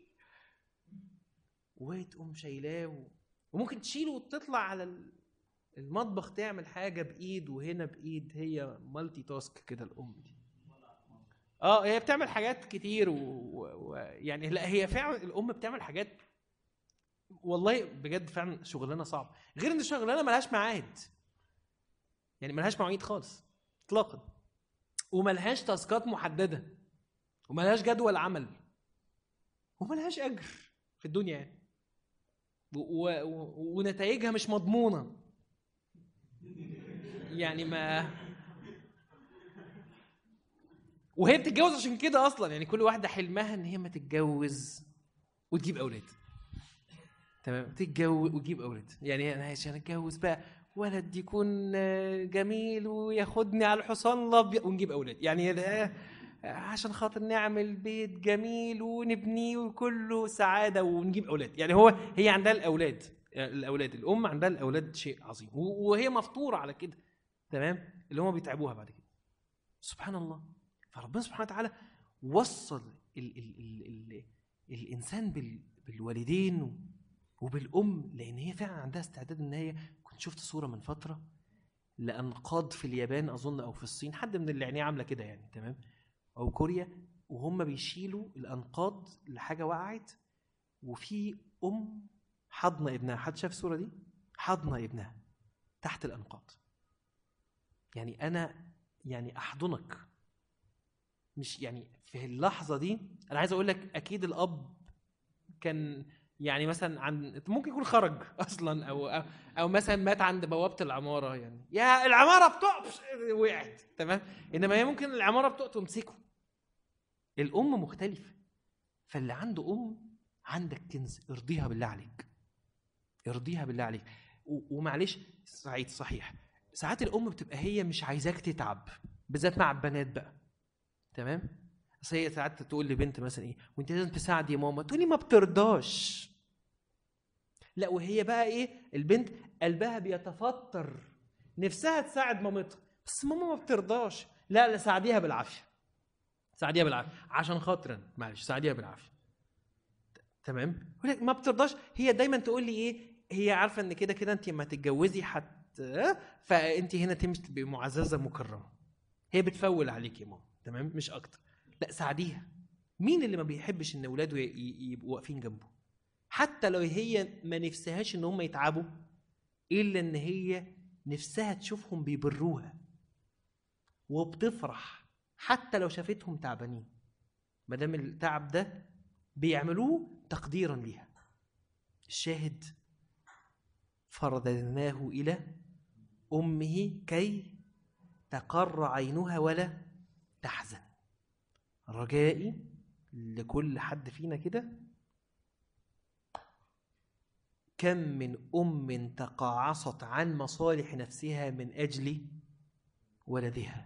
وتقوم شايلاه، وممكن تشيله وتطلع على المطبخ تعمل حاجه بايد وهنا بايد. هي مالتي تاسك كده الام دي. اه هي بتعمل حاجات كتير ويعني و... لا هي فعلا الام بتعمل حاجات والله بجد فعلا شغلانه صعبه، غير ان الشغلانه ملهاش ميعاد، يعني ملهاش مواعيد خالص اطلاقا، وملهاش تاسكات محدده، وملهاش جدول عمل، وملهاش اجر في الدنيا يعني، و... و... ونتائجها مش مضمونه يعني. ما وهي بتتجوز عشان كده اصلا، يعني كل واحده حلمها ان هي ما تتجوز وتجيب اولاد، تمام، تتجوز وتجيب اولاد، يعني انا عشان اتجوز بقى ولد يكون جميل وياخدني على الحصان الابيض ونجيب اولاد، يعني ده عشان خاطر نعمل بيت جميل ونبنيه وكله سعاده ونجيب اولاد. يعني هو هي عندها الاولاد، الاولاد الام عندها الاولاد شيء عظيم، وهي مفطوره على كده، تمام، اللي هم بيتعبوها بعد كده. سبحان الله. فربنا سبحانه وتعالى وصل ال ال ال ال الانسان بالوالدين وبالام، لان هي فعلا عندها استعداد ان هي، كنت شفت صوره من فتره لانقاض في اليابان اظن او في الصين، حد من اللي عينيه عامله كده يعني، تمام، او كوريا، وهم بيشيلوا الانقاض لحاجه وقعت، وفي ام حضنه ابنها. حد شاف الصوره دي؟ حضنه ابنها تحت الانقاض. يعني انا يعني احضنك، مش يعني في اللحظه دي انا عايز اقول لك اكيد الاب كان يعني مثلا عن ممكن يكون خرج اصلا، او او, أو مثلا مات عند بوابه العماره، يعني يا العماره بتقف وقعت، تمام، انما هي ممكن العماره بتقف تمسكه. الام مختلفه، فاللي عنده ام عندك كنز، ارضيها بالله عليك، ارضيها بالله عليك. ومعلش سعيد صحيح ساعات الام بتبقى هي مش عايزاك تتعب، بالذات مع البنات بقى، تمام، بس هي ساعات تقول لبنت مثلا ايه وانت لازم تساعدي يا ماما، تقولي ما بترضاش. لا وهي بقى ايه البنت قلبها بيتفطر نفسها تساعد مامتها، بس ماما ما بترضاش. لا لا ساعديها بالعافيه، ساعديها بالعافيه عشان خاطرا، معلش ساعديها بالعافيه، تمام. ما بترضاش، هي دايما تقول لي ايه، هي عارفه ان كده كده انت ما تتجوزي حتى، فانت هنا تمشي تبقي معززه مكرمه، هي بتفول عليك يا ماما، تمام، مش اكتر. لا ساعديها. مين اللي ما بيحبش ان اولاده يبقوا واقفين جنبه، حتى لو هي ما نفسهاش ان هم يتعبوا، الا ان هي نفسها تشوفهم بيبروها وبتفرح حتى لو شافتهم تعبانين، ما دام التعب ده بيعملوه تقديرا ليها. الشاهد فرددناه الى امه كي تقر عينها ولا تحزن. رجائي لكل حد فينا كده، كم من أم تقاعصت عن مصالح نفسها من أجل ولدها،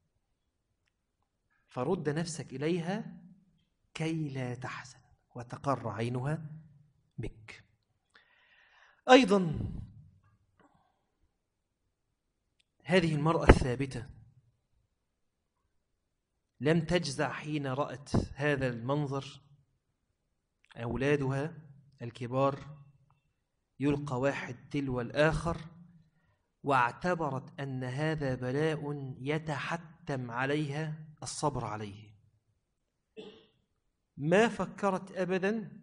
فرد نفسك إليها كي لا تحزن وتقر عينها بك. أيضا هذه المرأة الثابتة لم تجزع حين رأت هذا المنظر، أولادها الكبار يلقى واحد تلو الآخر، واعتبرت أن هذا بلاء يتحتم عليها الصبر عليه. ما فكرت أبدا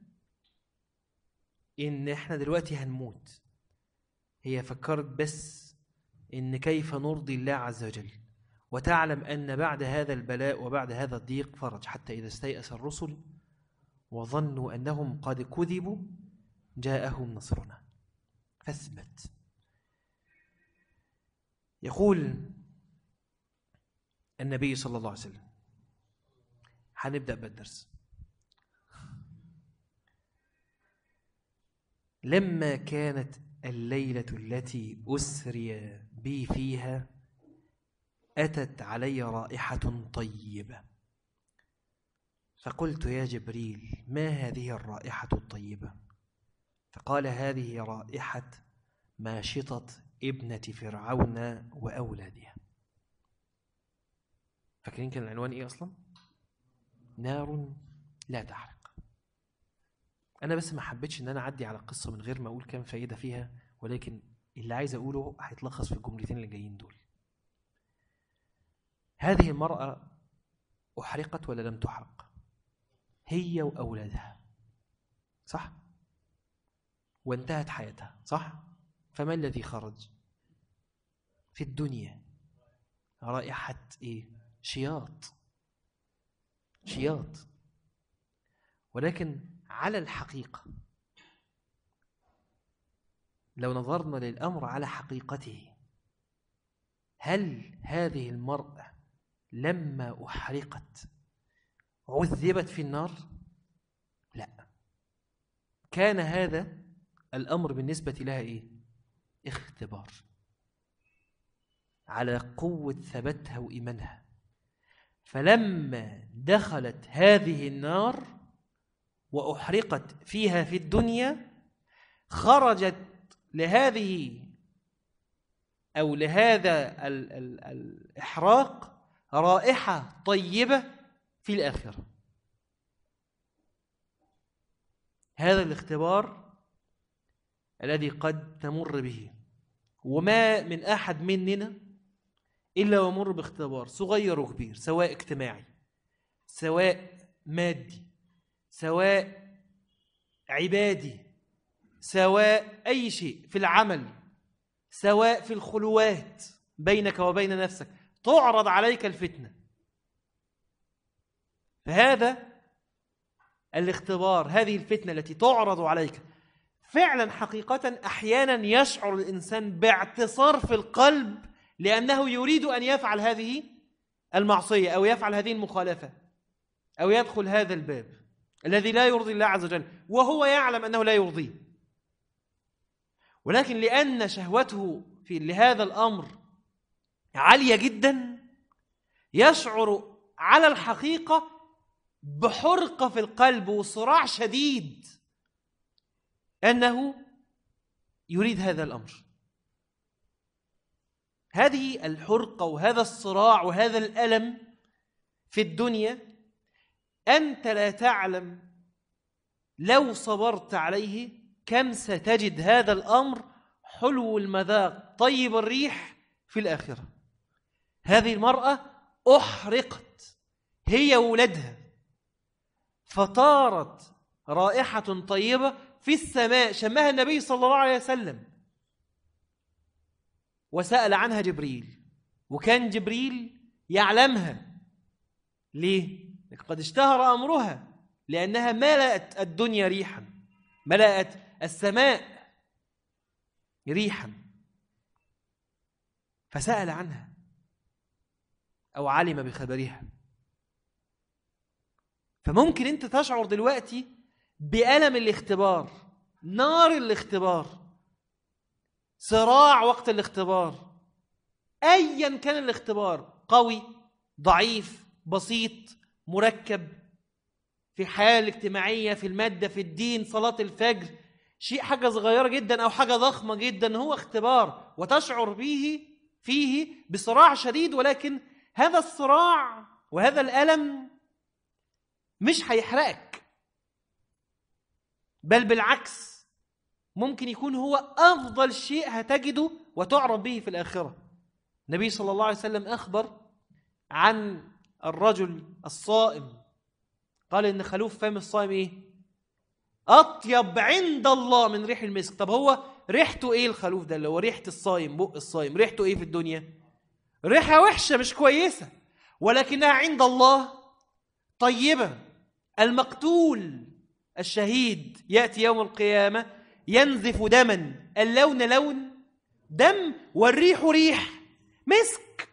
إن إحنا دلوقتي هنموت، هي فكرت بس إن كيف نرضي الله عز وجل، وتعلم أن بعد هذا البلاء وبعد هذا الضيق فرج، حتى إذا استيأس الرسل وظنوا أنهم قد كذبوا جاءهم نصرنا فاثبت. يقول النبي صلى الله عليه وسلم، هنبدأ بالدرس، لما كانت الليلة التي أسري بي فيها أتت علي رائحة طيبة، فقلت يا جبريل ما هذه الرائحة الطيبة؟ فقال هذه رائحة ماشطة ابنة فرعون وأولادها. فاكرين كان العنوان إيه أصلا؟ نار لا تحرق. أنا بس ما حبيتش إن أنا أعدي على القصة من غير ما أقول كام فايدة فيها، ولكن اللي عايز أقوله هيتلخص في الجملتين اللي جايين دول. هذه المرأة أحرقت ولا لم تحرق؟ هي وأولادها، صح؟ وانتهت حياتها، صح؟ فما الذي خرج في الدنيا؟ رائحة إيه؟ شياط شياط. ولكن على الحقيقة لو نظرنا للأمر على حقيقته، هل هذه المرأة لما أحرقت عذبت في النار؟ لا، كان هذا الأمر بالنسبة لها إيه؟ اختبار على قوة ثباتها وإيمانها. فلما دخلت هذه النار وأحرقت فيها في الدنيا، خرجت لهذه أو لهذا ال ال الإحراق رائحة طيبة في الآخرة. هذا الاختبار الذي قد تمر به، وما من أحد مننا إلا ومر باختبار صغير وكبير، سواء اجتماعي، سواء مادي، سواء عبادي، سواء أي شيء في العمل، سواء في الخلوات بينك وبين نفسك، تعرض عليك الفتنة. فهذا الاختبار، هذه الفتنة التي تعرض عليك فعلا حقيقة، أحيانا يشعر الإنسان باعتصار في القلب لأنه يريد أن يفعل هذه المعصية أو يفعل هذه المخالفة أو يدخل هذا الباب الذي لا يرضي الله عز وجل، وهو يعلم أنه لا يرضيه، ولكن لأن شهوته في لهذا الأمر عالية جدا، يشعر على الحقيقة بحرقة في القلب وصراع شديد أنه يريد هذا الأمر. هذه الحرقة وهذا الصراع وهذا الألم في الدنيا أنت لا تعلم لو صبرت عليه كم ستجد هذا الأمر حلو المذاق طيب الريح في الآخرة. هذه المرأة أحرقت هي وولدها، فطارت رائحة طيبة في السماء، شمها النبي صلى الله عليه وسلم وسأل عنها جبريل، وكان جبريل يعلمها. ليه؟ قد اشتهر أمرها لأنها ملأت الدنيا ريحا، ملأت السماء ريحا، فسأل عنها أو علم بخبرها. فممكن أنت تشعر دلوقتي بألم الاختبار، نار الاختبار، صراع وقت الاختبار، أيا كان الاختبار، قوي، ضعيف، بسيط، مركب، في الحياة الاجتماعية، في المادة، في الدين، صلاة الفجر، شيء حاجة صغيرة جدا أو حاجة ضخمة جدا، هو اختبار وتشعر به فيه بصراع شديد. ولكن هذا الصراع وهذا الألم مش هيحرقك، بل بالعكس ممكن يكون هو أفضل شيء هتجده وتعرض به في الآخرة. النبي صلى الله عليه وسلم أخبر عن الرجل الصائم، قال إن خلوف فم الصائم إيه؟ أطيب عند الله من ريح المسك. طب هو ريحته إيه الخلوف ده اللي هو ريحة الصائم، بق الصائم، ريحته إيه في الدنيا؟ ريحة وحشة مش كويسة، ولكنها عند الله طيبة. المقتول الشهيد يأتي يوم القيامة ينزف دما، اللون لون دم والريح ريح مسك.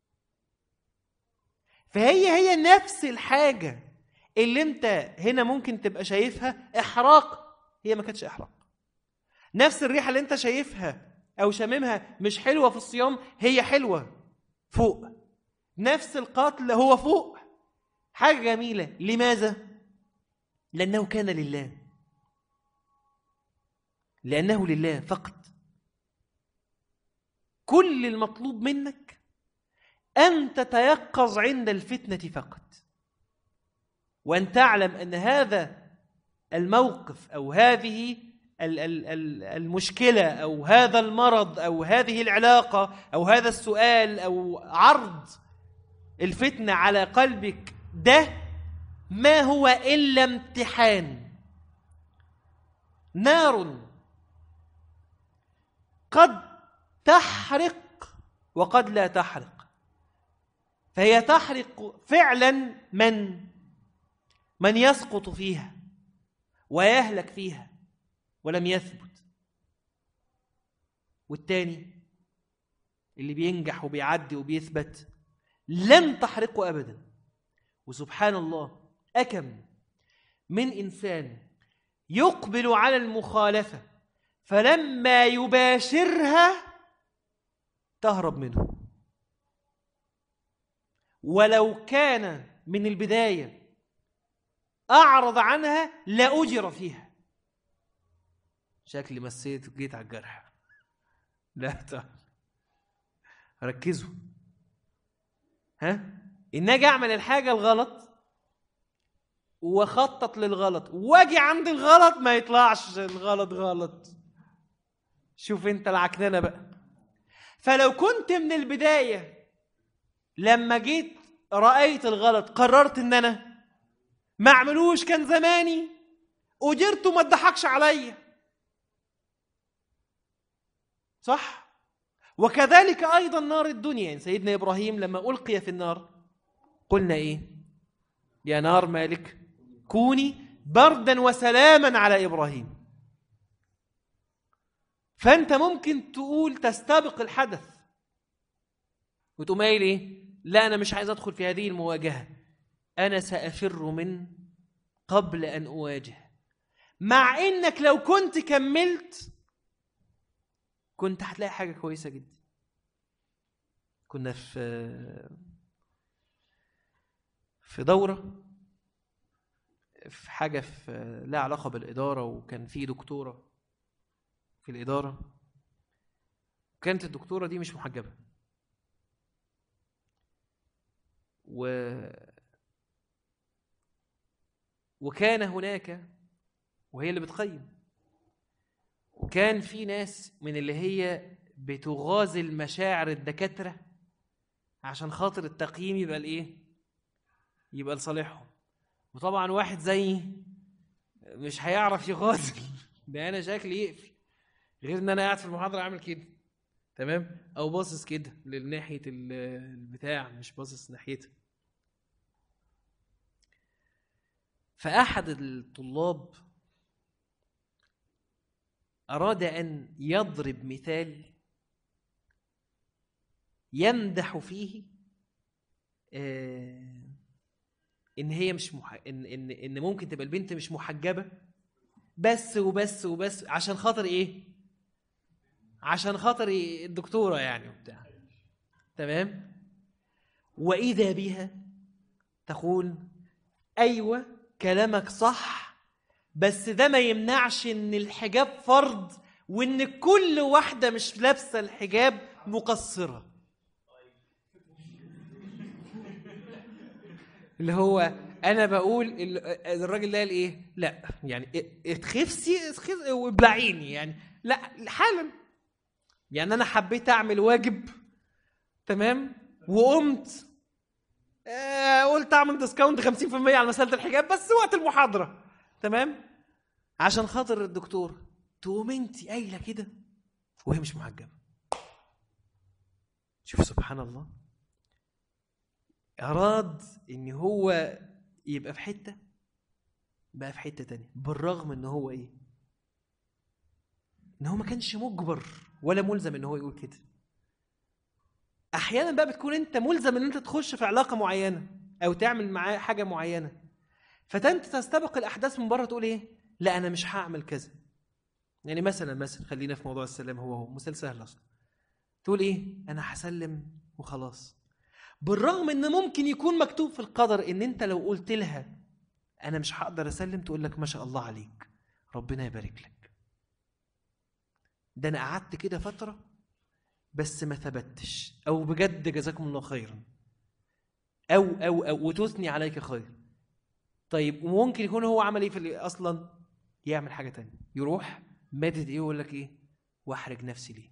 فهي هي نفس الحاجة اللي انت هنا ممكن تبقى شايفها احراق، هي ما كانتش احراق. نفس الريحة اللي انت شايفها او شاممها مش حلوة في الصيام، هي حلوة فوق نفس القتل هو فوق. حاجة جميلة. لماذا؟ لأنه كان لله، لأنه لله فقط. كل المطلوب منك أن تتيقظ عند الفتنة فقط، وأن تعلم أن هذا الموقف أو هذه المشكلة أو هذا المرض أو هذه العلاقة أو هذا السؤال أو عرض الفتنة على قلبك ده ما هو إلا امتحان. نار قد تحرق وقد لا تحرق، فهي تحرق فعلا من من يسقط فيها ويهلك فيها ولم يثبت، والتاني اللي بينجح وبيعدي وبيثبت لن تحرقه أبدا. وسبحان الله، أكم من إنسان يقبل على المخالفة فلما يباشرها تهرب منه، ولو كان من البداية أعرض عنها لأجر فيها. شكلي مسيت جيت على الجرح. لا تعال ركزوا. ها إن أجي أعمل الحاجة الغلط وخطط للغلط واجي عند الغلط ما يطلعش الغلط غلط. شوف انت العكنانة بقى. فلو كنت من البداية لما جيت رأيت الغلط قررت ان انا ما اعملوش كان زماني أجرت وما تضحكش عليا، صح؟ وكذلك أيضا نار الدنيا. سيدنا إبراهيم لما ألقي في النار قلنا إيه؟ يا نار مالك كوني بردا وسلاما على إبراهيم. فأنت ممكن تقول تستبق الحدث وتقوم قايل إيه؟ لا أنا مش عايز أدخل في هذه المواجهة، أنا سأفر من قبل أن أواجه. مع إنك لو كنت كملت كنت هتلاقي حاجة كويسة جدا. كنا في في دورة في حاجة في لا علاقة بالإدارة، وكان في دكتورة في الإدارة، وكانت الدكتورة دي مش محجبة، و وكان هناك وهي اللي بتقيم، وكان في ناس من اللي هي بتغازل مشاعر الدكاترة عشان خاطر التقييم يبقى الايه يبقى لصالحهم. وطبعا واحد زيي مش هيعرف يغازل، ده انا شكلي يقفل، غير ان انا قاعد في المحاضرة عامل كده تمام، او باصص كده لناحية البتاع مش باصص ناحيتها. فأحد الطلاب أراد أن يضرب مثال يمدح فيه آه إن هي مش مح... إن إن إن ممكن تبقى البنت مش محجبة بس وبس وبس عشان خاطر إيه؟ عشان خاطر إيه؟ الدكتورة يعني وبتاع تمام. وإذا بها تقول أيوة كلامك صح، بس ده ما يمنعش ان الحجاب فرض وان كل واحدة مش لابسة الحجاب مقصرة. اللي هو انا بقول الراجل ده قال ايه؟ لا يعني اتخفسي وابلعيني يعني، لا حالا يعني انا حبيت اعمل واجب تمام وقمت آه قلت اعمل ديسكاونت خمسين بالمية على مسألة الحجاب بس وقت المحاضرة تمام عشان خاطر الدكتور. تقوم انت قايله كده وهي مش محجبه. شوف سبحان الله، اراد ان هو يبقى في حته بقى في حته تانية، بالرغم ان هو ايه ان هو ما كانش مجبر ولا ملزم ان هو يقول كده. احيانا بقى بتكون انت ملزم ان انت تخش في علاقه معينه او تعمل معاه حاجه معينه، فانت تستبق الاحداث من بره تقول ايه؟ لا انا مش هعمل كذا. يعني مثلا مثلا خلينا في موضوع السلام، هو هو مثال سهل اصلا. تقول ايه؟ انا هسلم وخلاص. بالرغم ان ممكن يكون مكتوب في القدر ان انت لو قلت لها انا مش هقدر اسلم، تقول لك ما شاء الله عليك، ربنا يبارك لك، ده انا قعدت كده فتره بس ما ثبتش، او بجد جزاكم الله خيرا، او او او وتثني عليك خير. طيب وممكن يكون هو عمل ايه في اصلا؟ يعمل حاجه تانية، يروح مادد ايه ويقول لك ايه، واحرج نفسي ليه،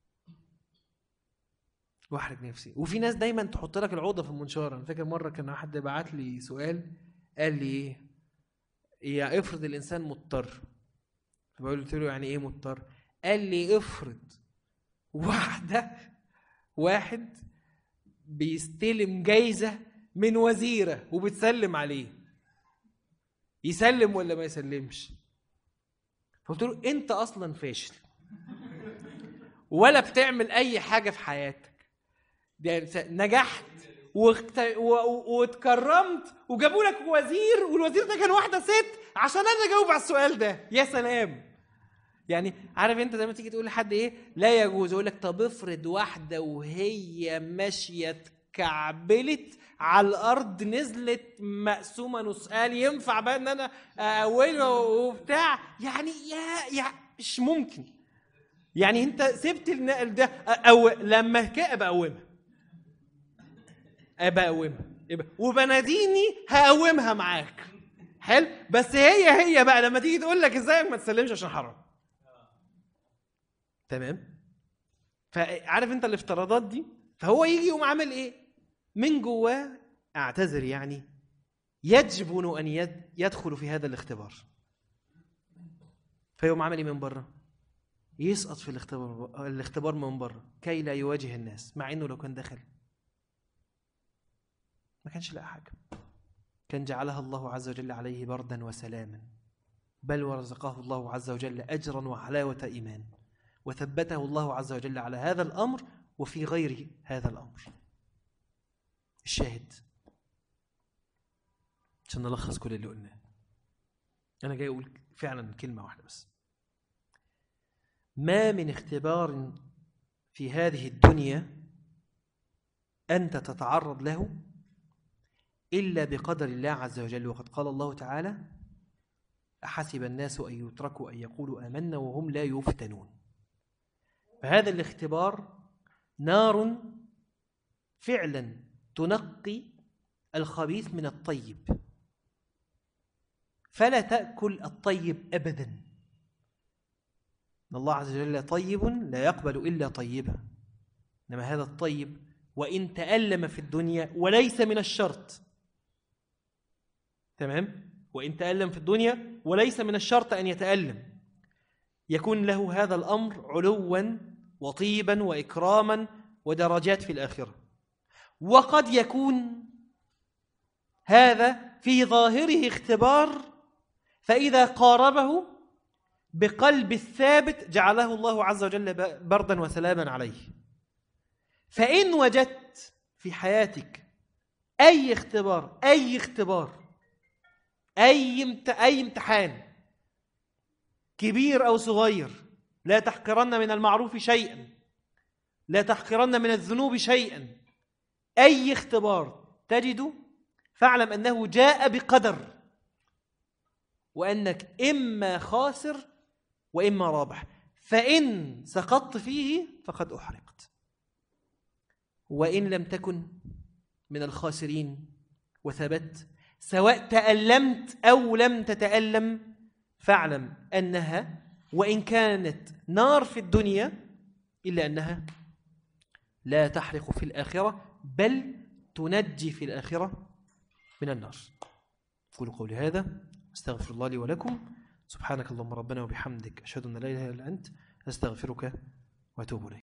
واحرج نفسي. وفي ناس دايما تحط لك العوضه في المنشار. انا فاكر مره كان حد بعت لي سؤال قال لي ايه، يا افرض الانسان مضطر، فبقول له يعني ايه مضطر؟ قال لي افرض واحده واحد بيستلم جايزه من وزيره وبتسلم عليه، يسلم ولا ما يسلمش؟ فقلت له انت اصلا فاشل ولا بتعمل اي حاجه في حياتك، نجحت واتكرمت وجابوا لك وزير، والوزير ده كان واحده ست عشان انا اجاوب على السؤال ده. يا سلام. يعني عارف انت زي ما تيجي تقول لحد ايه لا يجوز، اقول لك طب افرض واحده وهي ماشيه اتكعبلت على الارض نزلت مقسومه نص، قال ينفع بقى ان انا اقوله وبتاع؟ يعني يا يا مش ممكن. يعني انت سبت النقل ده، او لما كأب اقومها ابقى اقومها وبناديني هقومها معاك، حلو. بس هي هي بقى لما تيجي تقول لك ازاي ما تسلمش عشان حرام، تمام؟ فعارف انت الافتراضات دي. فهو يجي يقوم عامل ايه من جواه، اعتذر يعني، يجبن ان يدخل في هذا الاختبار، فيقوم عامل ايه من بره، يسقط في الاختبار الاختبار من بره كي لا يواجه الناس، مع انه لو كان دخل ما كانش لاقي حاجه، كان جعلها الله عز وجل عليه بردا وسلاما، بل ورزقه الله عز وجل اجرا وحلاوه ايمان، وثبته الله عز وجل على هذا الامر وفي غير هذا الامر. الشاهد عشان نلخص كل اللي قلناه، انا جاي اقول فعلا كلمه واحده بس: ما من اختبار في هذه الدنيا أنت تتعرض له إلا بقدر الله عز وجل. وقد قال الله تعالى: أحسب الناس أن يتركوا أن يقولوا آمنا وهم لا يفتنون. فهذا الاختبار نار فعلا تنقي الخبيث من الطيب، فلا تأكل الطيب أبدا. الله عز وجل طيب لا يقبل إلا طيبا، إنما هذا الطيب وإن تألم في الدنيا وليس من الشرط، تمام؟ وإن تألم في الدنيا وليس من الشرط أن يتألم، يكون له هذا الأمر علوا وطيبا وإكراما ودرجات في الآخرة. وقد يكون هذا في ظاهره اختبار، فإذا قاربه بقلب الثابت جعله الله عز وجل بردا وسلاما عليه. فإن وجدت في حياتك أي اختبار أي اختبار أي امت... أي امتحان كبير أو صغير، لا تحقرن من المعروف شيئا، لا تحقرن من الذنوب شيئا، أي اختبار تجده فاعلم أنه جاء بقدر، وأنك إما خاسر وإما رابح. فإن سقطت فيه فقد أحرقت، وإن لم تكن من الخاسرين وثبت، سواء تألمت أو لم تتألم، فاعلم أنها وإن كانت نار في الدنيا إلا أنها لا تحرق في الآخرة، بل تنجي في الآخرة من النار. أقول قولي هذا، استغفر الله لي ولكم. سبحانك اللهم ربنا وبحمدك، أشهد أن لا إله إلا أنت، أستغفرك وأتوب إليك.